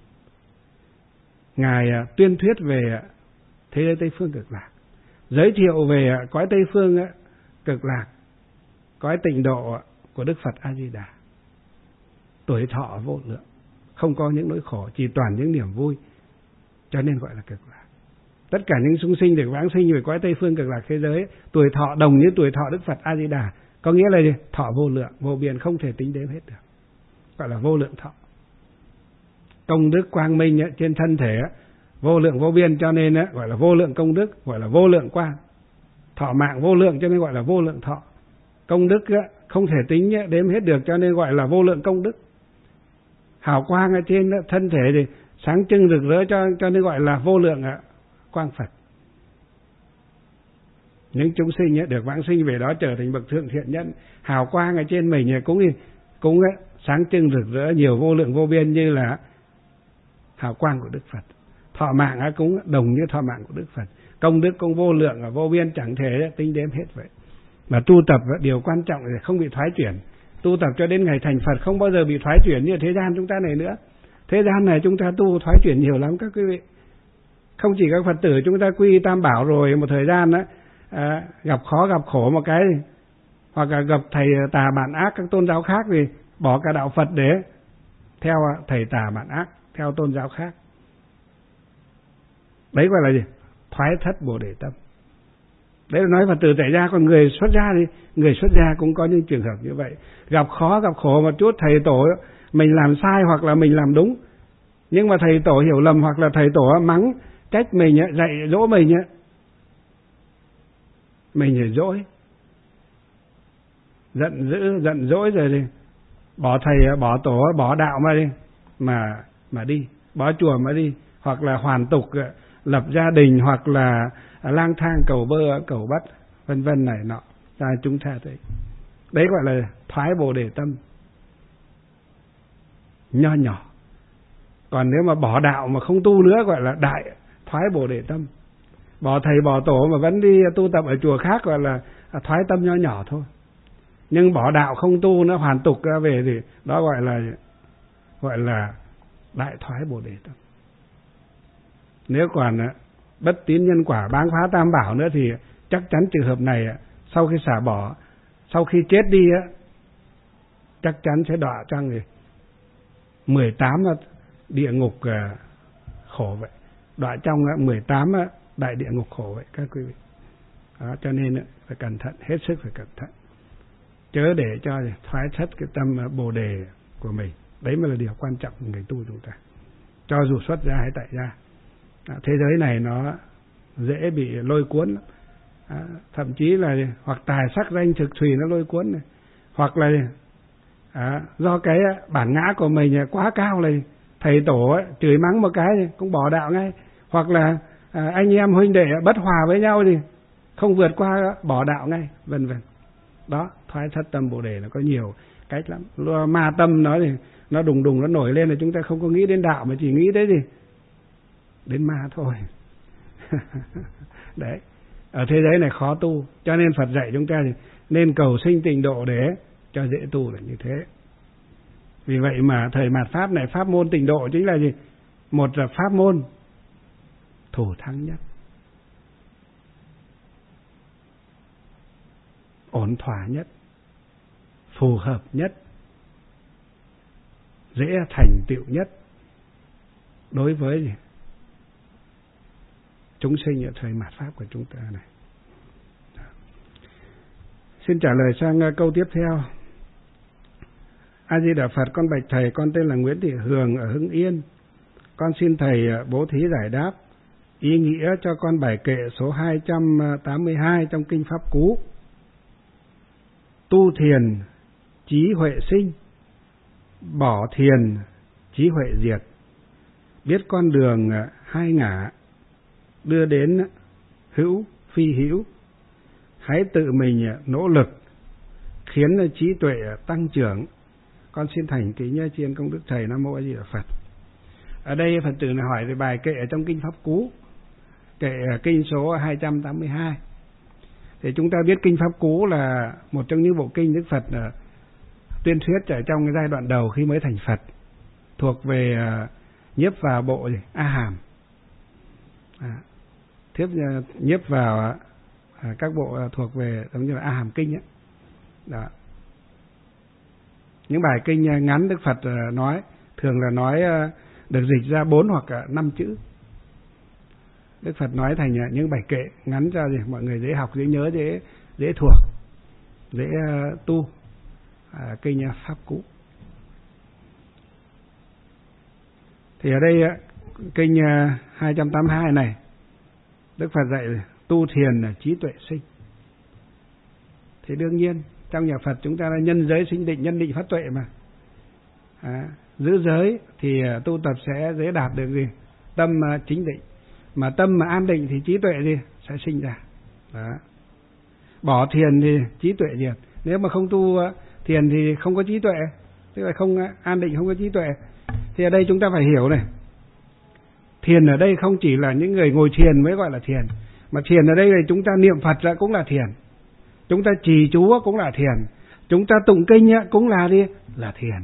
Ngài tuyên thuyết về thế giới Tây Phương Cực Lạc, giới thiệu về cõi Tây Phương Cực Lạc, cõi tịnh độ của Đức Phật A Di Đà. Tuổi thọ vô lượng, không có những nỗi khổ, chỉ toàn những niềm vui, cho nên gọi là Cực Lạc. Tất cả những súc sinh được vãng sinh về cõi Tây Phương Cực Lạc thế giới, tuổi thọ đồng như tuổi thọ Đức Phật A Di Đà, có nghĩa là gì? Thọ vô lượng, vô biên, không thể tính đếm hết được, gọi là vô lượng thọ. Công đức quang minh trên thân thể vô lượng vô biên, cho nên gọi là vô lượng công đức, gọi là vô lượng quang. Thọ mạng vô lượng cho nên gọi là vô lượng thọ. Công đức không thể tính đếm hết được, cho nên gọi là vô lượng công đức. Hào quang ở trên thân thể thì sáng trưng rực rỡ, cho nên gọi là vô lượng quang Phật. Những chúng sinh được vãng sinh về đó trở thành bậc thượng thiện nhân, hào quang ở trên mình cũng sáng trưng rực rỡ nhiều vô lượng vô biên như là hào quang của Đức Phật. Thọ mạng cũng đồng như thọ mạng của Đức Phật. Công đức cũng vô lượng và vô biên, chẳng thể tính đếm hết vậy. Mà tu tập điều quan trọng là không bị thoái chuyển. Tu tập cho đến ngày thành Phật không bao giờ bị thoái chuyển như thế gian chúng ta này nữa. Thế gian này chúng ta tu thoái chuyển nhiều lắm các quý vị. Không chỉ các Phật tử chúng ta quy Tam Bảo rồi một thời gian gặp khó gặp khổ một cái, hoặc là gặp thầy tà bạn ác các tôn giáo khác thì bỏ cả đạo Phật để theo thầy tà bạn ác, theo tôn giáo khác. Đấy gọi là gì? Thoái thất Bồ Đề tâm. Đấy là nói Phật tử tại gia, còn người xuất gia thì người xuất gia cũng có những trường hợp như vậy. Gặp khó gặp khổ một chút, thầy tổ mình làm sai hoặc là mình làm đúng, nhưng mà thầy tổ hiểu lầm hoặc là thầy tổ mắng trách mình, dạy dỗ mình thì dỗi, giận dỗi rồi thì bỏ thầy bỏ tổ bỏ đạo mà đi, bỏ chùa mà đi, hoặc là hoàn tục lập gia đình, hoặc là lang thang cầu bơ cầu bắt vân vân này nọ. Chúng ta thấy đấy gọi là thoái Bồ Đề tâm nho nhỏ. Còn nếu mà bỏ đạo mà không tu nữa gọi là đại thoái Bồ Đề tâm. Bỏ thầy bỏ tổ mà vẫn đi tu tập ở chùa khác gọi là thoái tâm nho nhỏ thôi. Nhưng bỏ đạo không tu nữa, hoàn tục ra về thì đó gọi là đại thoái Bồ Đề tâm. Nếu còn bất tín nhân quả báng phá Tam Bảo nữa thì chắc chắn trường hợp này sau khi xả bỏ, sau khi chết đi chắc chắn sẽ đọa trong 18 địa ngục khổ vậy, đọa trong 18 đại địa ngục khổ vậy các quý vị. Đó, cho nên phải cẩn thận, hết sức phải cẩn thận, chớ để cho thoái thất cái tâm Bồ Đề của mình. Đấy mới là điều quan trọng của người tu chúng ta, cho dù xuất gia hay tại gia. Thế giới này nó dễ bị lôi cuốn lắm. Thậm chí là hoặc tài sắc danh thực thùy nó lôi cuốn này, hoặc là Do cái bản ngã của mình quá cao này, thầy tổ chửi mắng một cái thì cũng bỏ đạo ngay, hoặc là anh em huynh đệ bất hòa với nhau thì không vượt qua bỏ đạo ngay, vân vân. Đó, thoái thất tâm Bồ Đề nó có nhiều cách lắm. Ma tâm nó thì nó đùng đùng nó nổi lên là chúng ta không có nghĩ đến đạo mà chỉ nghĩ đến gì? Đến ma thôi. Đấy, ở thế giới này khó tu, cho nên Phật dạy chúng ta thì nên cầu sinh tịnh độ để cho dễ tu là như thế. Vì vậy mà thời mạt Pháp này, pháp môn tịnh độ chính là gì? Một là pháp môn thủ thắng nhất, ổn thỏa nhất, phù hợp nhất, dễ thành tựu nhất đối với chúng sinh ở thời mạt Pháp của chúng ta này. Xin trả lời sang câu tiếp theo. A Di Đà Phật, con bạch thầy, con tên là Nguyễn Thị Hường ở Hưng Yên. Con xin thầy bố thí giải đáp ý nghĩa cho con bài kệ số 282 trong kinh Pháp Cú. Tu thiền trí huệ sinh, bỏ thiền trí huệ diệt. Biết con đường hai ngã, đưa đến hữu phi hữu. Hãy tự mình nỗ lực khiến trí tuệ tăng trưởng. Con xin thành kính tri ân công đức thầy. Nam mô A Di Đà Phật. Ở đây Phật tử này hỏi về bài kệ ở trong kinh Pháp Cú, kệ kinh số 282. Thì chúng ta biết kinh Pháp Cú là một trong những bộ kinh Đức Phật tuyên thuyết ở trong cái giai đoạn đầu khi mới thành Phật, thuộc về nhiếp vào bộ A Hàm, nhiếp vào các bộ thuộc về giống như là A Hàm kinh ấy. Đó. Những bài kinh ngắn Đức Phật nói thường là nói được dịch ra 4 hoặc 5 chữ. Đức Phật nói thành những bài kệ ngắn cho gì mọi người dễ học, dễ nhớ, dễ thuộc, dễ tu. Kinh Pháp Cú. Thì ở đây kinh 282 này Đức Phật dạy tu thiền là trí tuệ sinh. Thì đương nhiên trong nhà Phật chúng ta là nhân giới sinh định, nhân định phát tuệ mà. Giữ giới thì tu tập sẽ dễ đạt được gì? Tâm chính định. Mà tâm mà an định thì trí tuệ gì? Sẽ sinh ra. Đó. Bỏ thiền thì trí tuệ diệt. Nếu mà không tu thiền thì không có trí tuệ, tức là không an định, không có trí tuệ. Thì ở đây chúng ta phải hiểu này, thiền ở đây không chỉ là những người ngồi thiền mới gọi là thiền, mà thiền ở đây là chúng ta niệm Phật ra cũng là thiền, chúng ta trì chú cũng là thiền, chúng ta tụng kinh cũng là đi là thiền.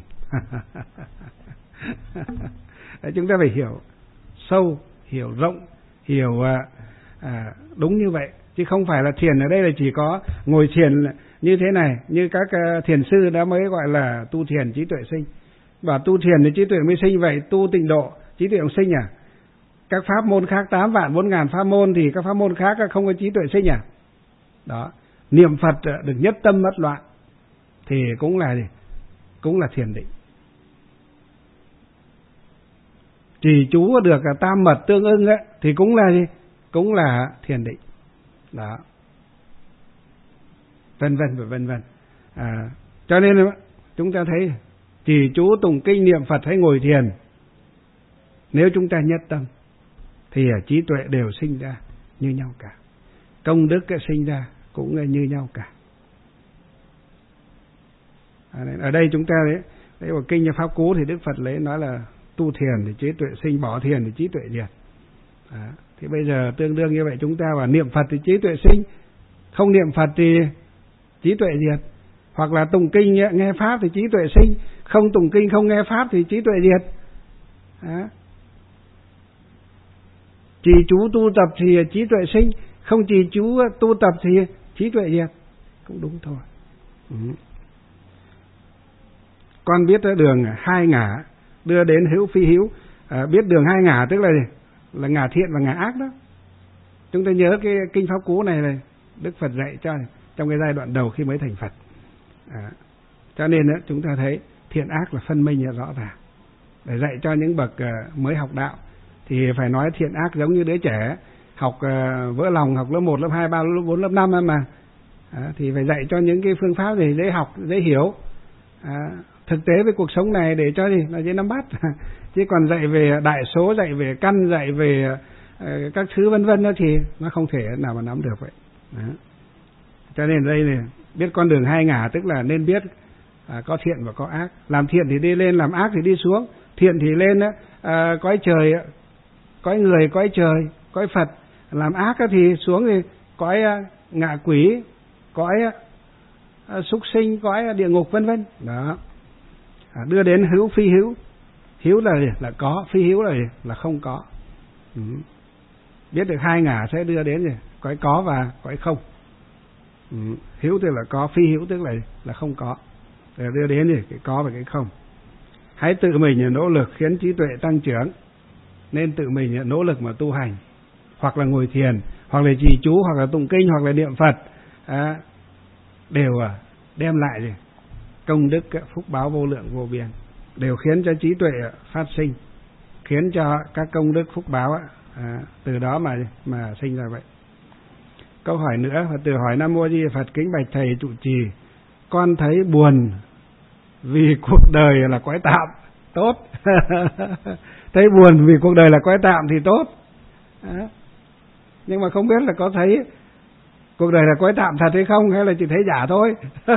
Đấy, chúng ta phải hiểu sâu, hiểu rộng, hiểu đúng như vậy, chứ không phải là thiền ở đây là chỉ có ngồi thiền như thế này, như các thiền sư đã mới gọi là tu thiền trí tuệ sinh. Và tu thiền thì trí tuệ mới sinh, vậy tu tịnh độ trí tuệ sinh à? Các pháp môn khác 8 vạn 4 ngàn pháp môn thì các pháp môn khác không có trí tuệ sinh à? Đó, niệm Phật được nhất tâm bất loạn thì cũng là gì? Cũng là thiền định. Trì chú được tam mật tương ưng ấy, thì cũng là gì? Cũng là thiền định. Đó, vân vân và vân vân. Cho nên chúng ta thấy trì chú tụng kinh niệm Phật hay ngồi thiền, nếu chúng ta nhất tâm thì trí tuệ đều sinh ra như nhau cả, công đức sinh ra cũng như nhau cả. Ở đây chúng ta đấy ở kinh Pháp Cú thì Đức Phật lấy nói là tu thiền thì trí tuệ sinh, bỏ thiền thì trí tuệ diệt. Thì bây giờ tương đương như vậy, chúng ta vào niệm Phật thì trí tuệ sinh, không niệm Phật thì trí tuệ diệt. Hoặc là tụng kinh nghe pháp thì trí tuệ sinh, không tụng kinh không nghe pháp thì trí tuệ diệt. Trì chú tu tập thì trí tuệ sinh, không trì chú tu tập thì trí tuệ diệt. Cũng đúng thôi. Con biết đường hai ngã đưa đến hữu phi hữu. Biết đường hai ngã tức là gì? Là ngã thiện và ngã ác đó. Chúng ta nhớ cái kinh Pháp Cú này Đức Phật dạy cho trong cái giai đoạn đầu khi mới thành Phật. Cho nên chúng ta thấy thiện ác là phân minh rõ ràng. Để dạy cho những bậc mới học đạo thì phải nói thiện ác giống như đứa trẻ học vỡ lòng, học lớp 1, lớp 2, 3, lớp 4, lớp 5 mà. Thì phải dạy cho những cái phương pháp gì dễ học, dễ hiểu. thực tế với cuộc sống này để cho gì là dễ nắm bắt. Chứ còn dạy về đại số, dạy về căn, dạy về các thứ vân vân đó thì nó không thể nào mà nắm được vậy. Đó. Cho nên đây này, biết con đường hai ngả tức là nên biết có thiện và có ác. Làm thiện thì đi lên, làm ác thì đi xuống. Thiện thì lên cõi trời, cõi người, cõi trời, cõi Phật. Làm ác thì xuống thì cõi ngạ quỷ, cõi súc sinh, cõi địa ngục vân vân. Đó. Đưa đến hữu phi hữu. Hữu là có, phi hữu là không có. Biết được hai ngả sẽ đưa đến gì? Cõi có và cõi không. Hữu tức là có, phi hữu tức là không có. Để đưa đến gì? Cái có và cái không. Hãy tự mình nỗ lực khiến trí tuệ tăng trưởng. Nên tự mình nỗ lực mà tu hành, hoặc là ngồi thiền, hoặc là trì chú, hoặc là tụng kinh, hoặc là niệm Phật, đều đem lại gì? Công đức, phúc báo vô lượng vô biên, đều khiến cho trí tuệ phát sinh, khiến cho các công đức phúc báo từ đó mà sinh ra vậy. Câu hỏi nữa, Phật tử hỏi: Nam Mô Di Đà Phật, kính bạch thầy trụ trì, con thấy buồn vì cuộc đời là cõi tạm, tốt. Thấy buồn vì cuộc đời là cõi tạm thì tốt. Nhưng mà không biết là có thấy cuộc đời là cõi tạm thật hay không, hay là chỉ thấy giả thôi.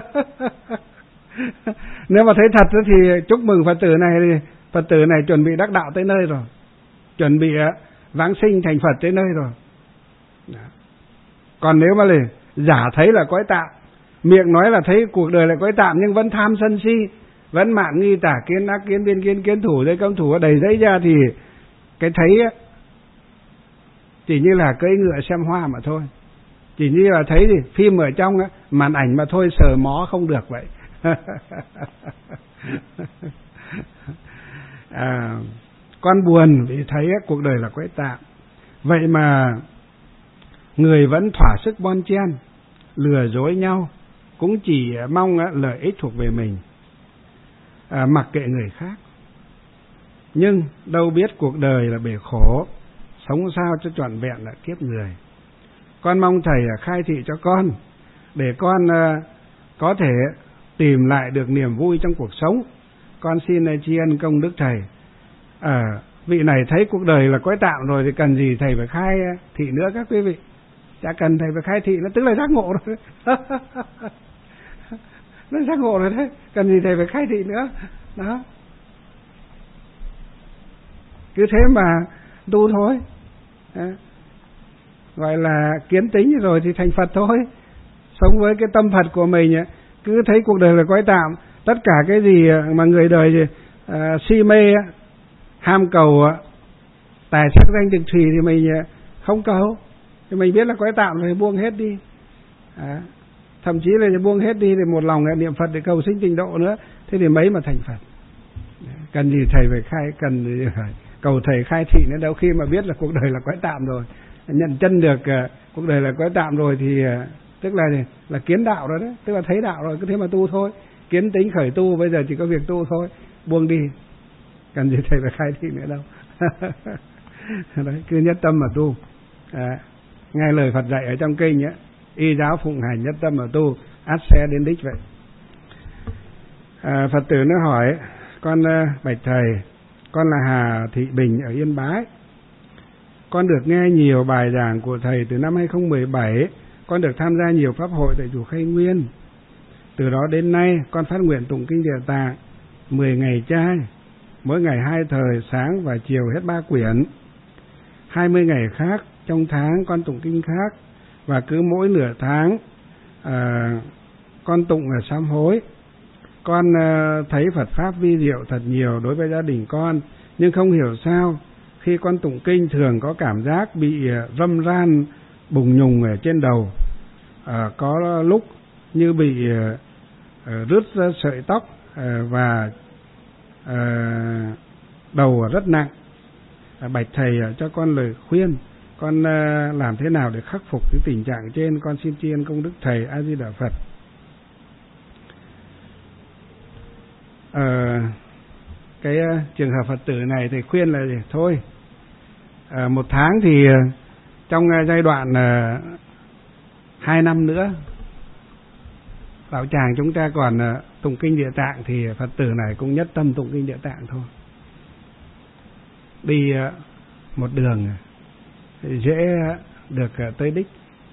Nếu mà thấy thật thì chúc mừng Phật tử này, thì Phật tử này chuẩn bị đắc đạo tới nơi rồi, chuẩn bị vãng sinh thành Phật tới nơi rồi. Đó. Còn nếu mà giả thấy là cõi tạm, miệng nói là thấy cuộc đời là cõi tạm nhưng vẫn tham sân si, vẫn mạn nghi tà kiến, ác kiến, biên kiến, kiến thủ, giới cấm thủ đầy dẫy ra, thì cái thấy chỉ như là cưỡi ngựa xem hoa mà thôi, chỉ như là thấy thì phim ở trong màn ảnh mà thôi, sờ mó không được vậy. Con buồn vì thấy cuộc đời là cõi tạm, vậy mà người vẫn thỏa sức bon chen, lừa dối nhau, cũng chỉ mong lợi ích thuộc về mình, mặc kệ người khác. Nhưng đâu biết cuộc đời là bể khổ, sống sao cho trọn vẹn là kiếp người. Con mong thầy khai thị cho con, để con có thể tìm lại được niềm vui trong cuộc sống. Con xin tri ân công đức thầy. Vị này thấy cuộc đời là cõi tạm rồi thì cần gì thầy phải khai thị nữa các quý vị. Chả cần thầy phải khai thị nữa, tức là giác ngộ rồi. Nó giác ngộ rồi đấy, cần gì thầy phải khai thị nữa. Đó. Cứ thế mà tu thôi. Gọi là kiến tính rồi thì thành Phật thôi. Sống với cái tâm Phật của mình, cứ thấy cuộc đời là cõi tạm. Tất cả cái gì mà người đời si mê, ham cầu tài sắc danh thực thùy thì mình không cầu. Thì mình biết là cõi tạm rồi buông hết đi. Thậm chí là buông hết đi thì một lòng niệm Phật để cầu sinh tịnh độ nữa. Thế thì mấy mà thành Phật. Cần gì thầy phải khai, cần gì phải cầu thầy khai thị nữa đâu, khi mà biết là cuộc đời là cõi tạm rồi, nhận chân được cuộc đời là cõi tạm rồi thì tức là kiến đạo rồi đấy, tức là thấy đạo rồi, cứ thế mà tu thôi. Kiến tính khởi tu, bây giờ chỉ có việc tu thôi, buông đi, cần gì thầy phải khai thị nữa đâu. Đấy, cứ nhất tâm mà tu. Nghe lời Phật dạy ở trong kinh y giáo phụng hành, nhất tâm mà tu, ắt sẽ đến đích vậy. Phật tử nó hỏi: con bạch thầy, con là Hà Thị Bình ở Yên Bái. Con được nghe nhiều bài giảng của thầy từ năm 2017. Con được tham gia nhiều pháp hội tại chùa Khai Nguyên. Từ đó đến nay con phát nguyện tụng kinh Địa Tạng 10 ngày chay, mỗi ngày 2 thời, sáng và chiều hết 3 quyển. 20 ngày khác trong tháng con tụng kinh khác, và cứ mỗi nửa tháng con tụng sám hối. Con thấy Phật Pháp vi diệu thật nhiều đối với gia đình con, nhưng không hiểu sao khi con tụng kinh thường có cảm giác bị râm ran bùng nhùng ở trên đầu, có lúc như bị rứt ra sợi tóc, và đầu rất nặng. Bạch thầy cho con lời khuyên, con làm thế nào để khắc phục cái tình trạng trên? Con xin tri ân công đức thầy. A Di Đà Phật. Cái trường hợp Phật tử này thì khuyên là gì? Thôi, 1 tháng thì trong giai đoạn 2 năm nữa đạo tràng chúng ta còn tụng kinh Địa Tạng thì Phật tử này cũng nhất tâm tụng kinh Địa Tạng thôi. Đi một đường dễ được tới đích.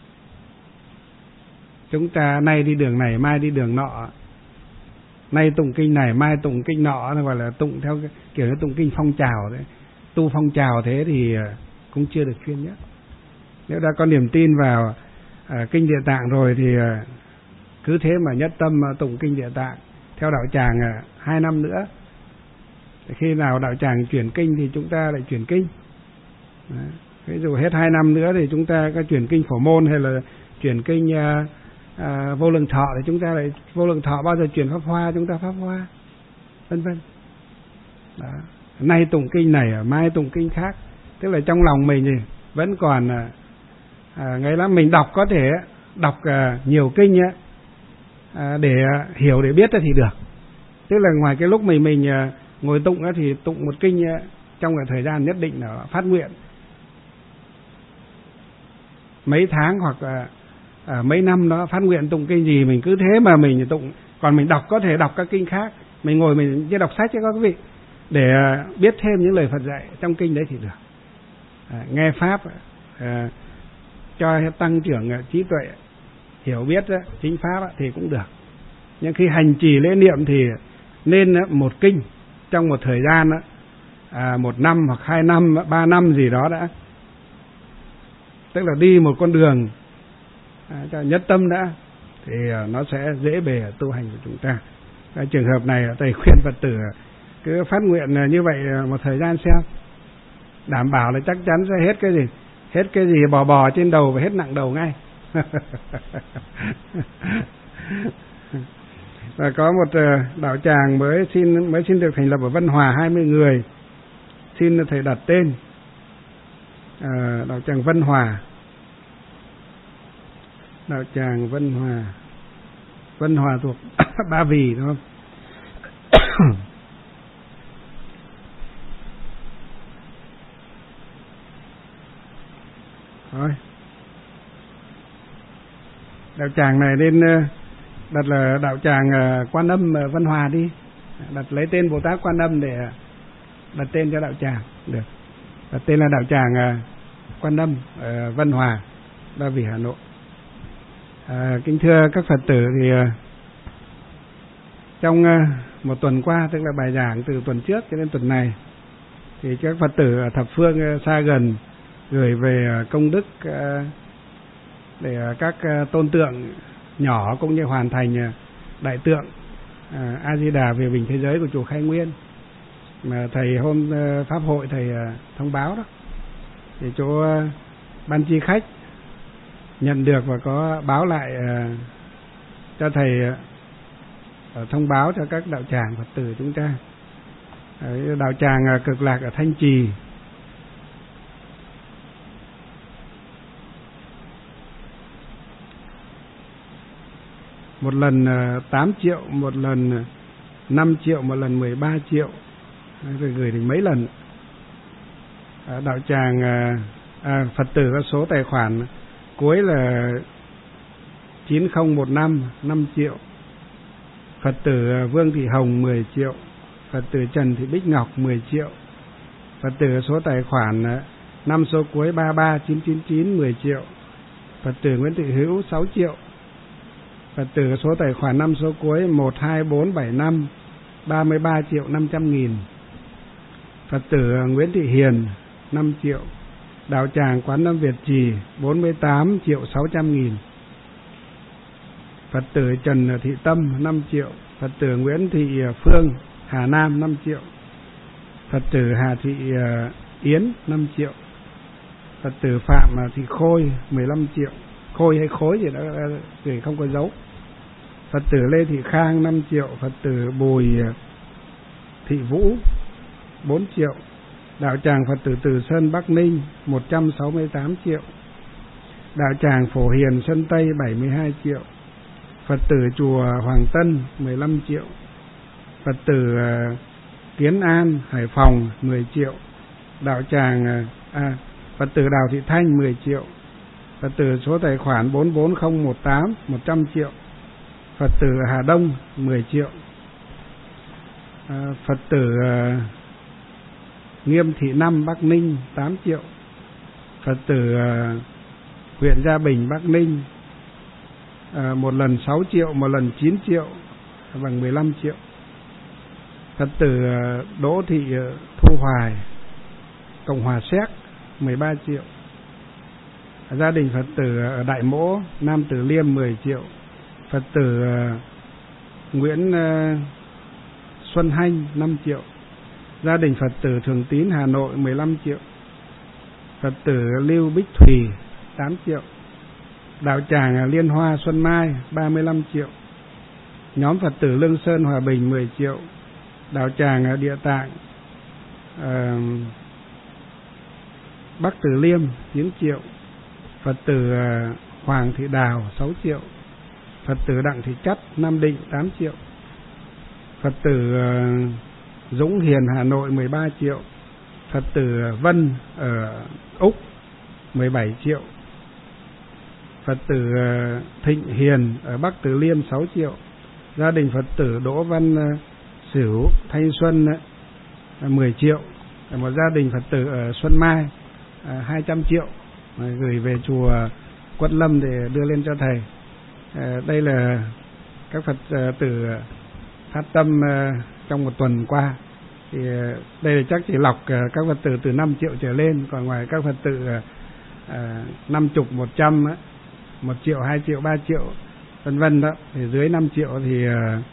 Chúng ta nay đi đường này, mai đi đường nọ, nay tụng kinh này, mai tụng kinh nọ, nó gọi là tụng theo kiểu như tụng kinh phong trào đấy. Tu phong trào thế thì cũng chưa được chuyên nhất. Nếu đã có niềm tin vào kinh Địa Tạng rồi thì cứ thế mà nhất tâm tụng kinh Địa Tạng theo đạo tràng 2 năm nữa. Khi nào đạo tràng chuyển kinh thì chúng ta lại chuyển kinh. Đấy. Ví dụ hết 2 năm nữa thì chúng ta có chuyển kinh Phổ Môn hay là chuyển kinh Vô Lượng Thọ thì chúng ta lại Vô Lượng Thọ, bao giờ chuyển Pháp Hoa chúng ta Pháp Hoa, vân vân. Nay tụng kinh này, mai tụng kinh khác. Tức là trong lòng mình thì vẫn còn ngày lắm mình đọc, có thể đọc nhiều kinh để hiểu, để biết thì được. Tức là ngoài cái lúc mình ngồi tụng thì tụng một kinh trong cái thời gian nhất định là phát nguyện mấy tháng hoặc mấy năm đó, phát nguyện tụng kinh gì mình cứ thế mà mình tụng. Còn mình đọc có thể đọc các kinh khác, mình ngồi mình chỉ đọc sách cho các vị để biết thêm những lời Phật dạy trong kinh đấy thì được. Nghe pháp cho tăng trưởng trí tuệ, hiểu biết chính pháp thì cũng được. Nhưng khi hành trì lễ niệm thì nên một kinh trong một thời gian 1 năm hoặc 2 năm, 3 năm gì đó đã. Tức là đi một con đường cho nhất tâm đã, thì nó sẽ dễ bề tu hành của chúng ta. Cái trường hợp này thầy khuyên Phật tử cứ phát nguyện như vậy một thời gian xem, đảm bảo là chắc chắn sẽ hết cái gì bò trên đầu và hết nặng đầu ngay. Và có một đạo tràng mới xin được thành lập ở Vân Hòa 20 người, xin thầy đặt tên đạo tràng Vân Hòa. Đạo tràng Vân Hòa thuộc Ba Vì, đúng không? Thôi, đạo tràng này nên đặt là đạo tràng Quan Âm Vân Hòa đi, đặt lấy tên Bồ Tát Quan Âm để đặt tên cho đạo tràng được. Đặt tên là đạo tràng Quan Âm Vân Hòa, Ba Vì, Hà Nội. Kính thưa các Phật tử, thì trong một tuần qua, tức là bài giảng từ tuần trước cho đến tuần này, thì các Phật tử ở thập phương xa gần gửi về công đức để các tôn tượng nhỏ cũng như hoàn thành đại tượng A Di Đà về bình thế giới của chùa Khai Nguyên mà thầy hôm pháp hội thầy thông báo đó, thì chỗ ban chi khách nhận được và có báo lại cho thầy thông báo cho các đạo tràng Phật tử chúng ta. Đạo tràng Cực Lạc ở Thanh Trì một lần 8 triệu, một lần 5 triệu, một lần 13 triệu, rồi gửi đến mấy lần. Đạo tràng Phật tử có số tài khoản cuối là 9015 5 triệu. Phật tử Vương Thị Hồng 10 triệu. Phật tử Trần Thị Bích Ngọc 10 triệu. Phật tử số tài khoản 5 số cuối 33999 10 triệu. Phật tử Nguyễn Thị Hữu 6 triệu. Phật tử số tài khoản 5 số cuối 12475 33 triệu 500 nghìn. Phật tử Nguyễn Thị Hiền 5 triệu. Đạo tràng Quán Âm Việt Trì 48 triệu 600 nghìn. Phật tử Trần Thị Tâm 5 triệu. Phật tử Nguyễn Thị Phương Hà Nam 5 triệu. Phật tử Hà Thị Yến 5 triệu. Phật tử Phạm Thị Khôi 15 triệu. Khôi hay khối gì đó thì không có dấu. Phật tử Lê Thị Khang 5 triệu. Phật tử Bùi Thị Vũ 4 triệu. Đạo tràng Phật tử Từ Sơn Bắc Ninh 168 triệu. Đạo tràng Phổ Hiền Sơn Tây 72 triệu. Phật tử chùa Hoàng Tân 15 triệu. Phật tử Kiến An Hải Phòng 10 triệu. Đạo tràng Phật tử Đào Thị Thanh 10 triệu. Phật tử số tài khoản 44018 100 triệu. Phật tử Hà Đông 10 triệu. Phật tử Nghiêm Thị Năm Bắc Ninh 8 triệu. Phật tử huyện Gia Bình Bắc Ninh một lần 6 triệu, một lần 9 triệu, bằng 15 triệu. Phật tử Đỗ Thị Thu Hoài Cộng hòa Séc 13 triệu. Gia đình Phật tử ở Đại Mỗ Nam Từ Liêm 10 triệu. Phật tử Nguyễn Xuân Hanh 5 triệu. Gia đình Phật tử Thường Tín Hà Nội 15 triệu. Phật tử Lưu Bích Thùy 8 triệu. Đạo tràng Liên Hoa Xuân Mai 35 triệu. Nhóm Phật tử Lương Sơn Hòa Bình 10 triệu. Đạo tràng Địa Tạng Bắc Từ Liêm 9 triệu. Phật tử Hoàng Thị Đào 6 triệu. Phật tử Đặng Thị Chắt Nam Định 8 triệu. Phật tử Dũng Hiền Hà Nội 13 triệu. Phật tử Vân ở Úc 17 triệu. Phật tử Thịnh Hiền ở Bắc Từ Liêm 6 triệu. Gia đình Phật tử Đỗ Văn Sửu Thanh Xuân 10 triệu. Một gia đình Phật tử ở Xuân Mai 200 triệu gửi về chùa Quất Lâm để đưa lên cho thầy. Đây là các Phật tử phát tâm trong một tuần qua. Thì đây là chắc chỉ lọc các Phật tử từ 5 triệu trở lên, còn ngoài các Phật tử 50, 100, 1 triệu, 2 triệu, 3 triệu vân vân đó, thì dưới 5 triệu thì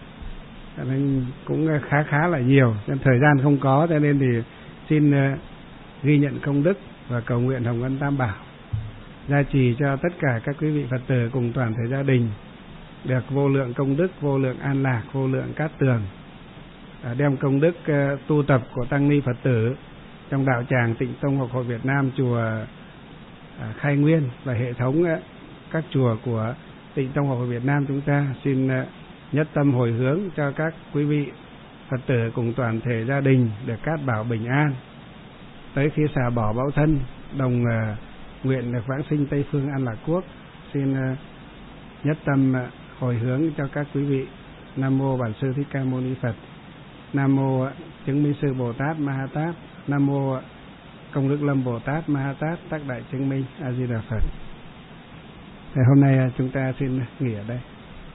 cũng khá là nhiều. Nên thời gian không có, cho nên thì xin ghi nhận công đức và cầu nguyện Hồng Ân Tam Bảo gia trì cho tất cả các quý vị Phật tử cùng toàn thể gia đình được vô lượng công đức, vô lượng an lạc, vô lượng cát tường, đem công đức tu tập của tăng ni Phật tử trong đạo tràng Tịnh Tông Học Hội Việt Nam, chùa Khai Nguyên và hệ thống các chùa của Tịnh Tông Học Hội Việt Nam chúng ta xin nhất tâm hồi hướng cho các quý vị Phật tử cùng toàn thể gia đình được cát bảo bình an, tới khi xả bỏ bão thân, đồng nguyện được vãng sinh Tây Phương An Lạc Quốc. Xin nhất tâm hồi hướng cho các quý vị. Nam mô Bản Sư Thích Ca Mâu Ni Phật. Nam mô Chứng Minh Sư Bồ Tát Ma Ha Tát. Nam mô Công Đức Lâm Bồ Tát Ma Ha Tát Tác Đại Chứng Minh. A Di Đà Phật. Thì hôm nay chúng ta xin nghỉ ở đây.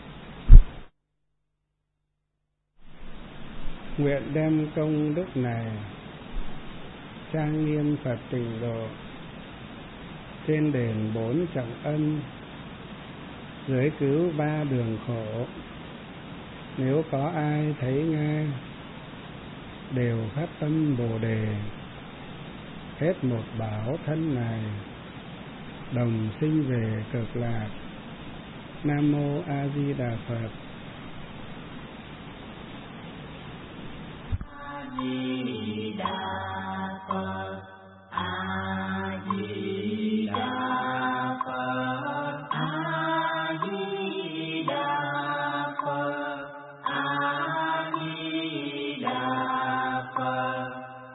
Nguyện đem công đức này trang nghiêm Phật Tịnh Độ, trên đền 4 trọng ân, dưới cứu 3 đường khổ. Nếu có ai thấy nghe, đều phát tâm Bồ Đề, hết một bảo thân này, đồng sinh về cực lạc. Nam mô A Di Đà Phật. A Di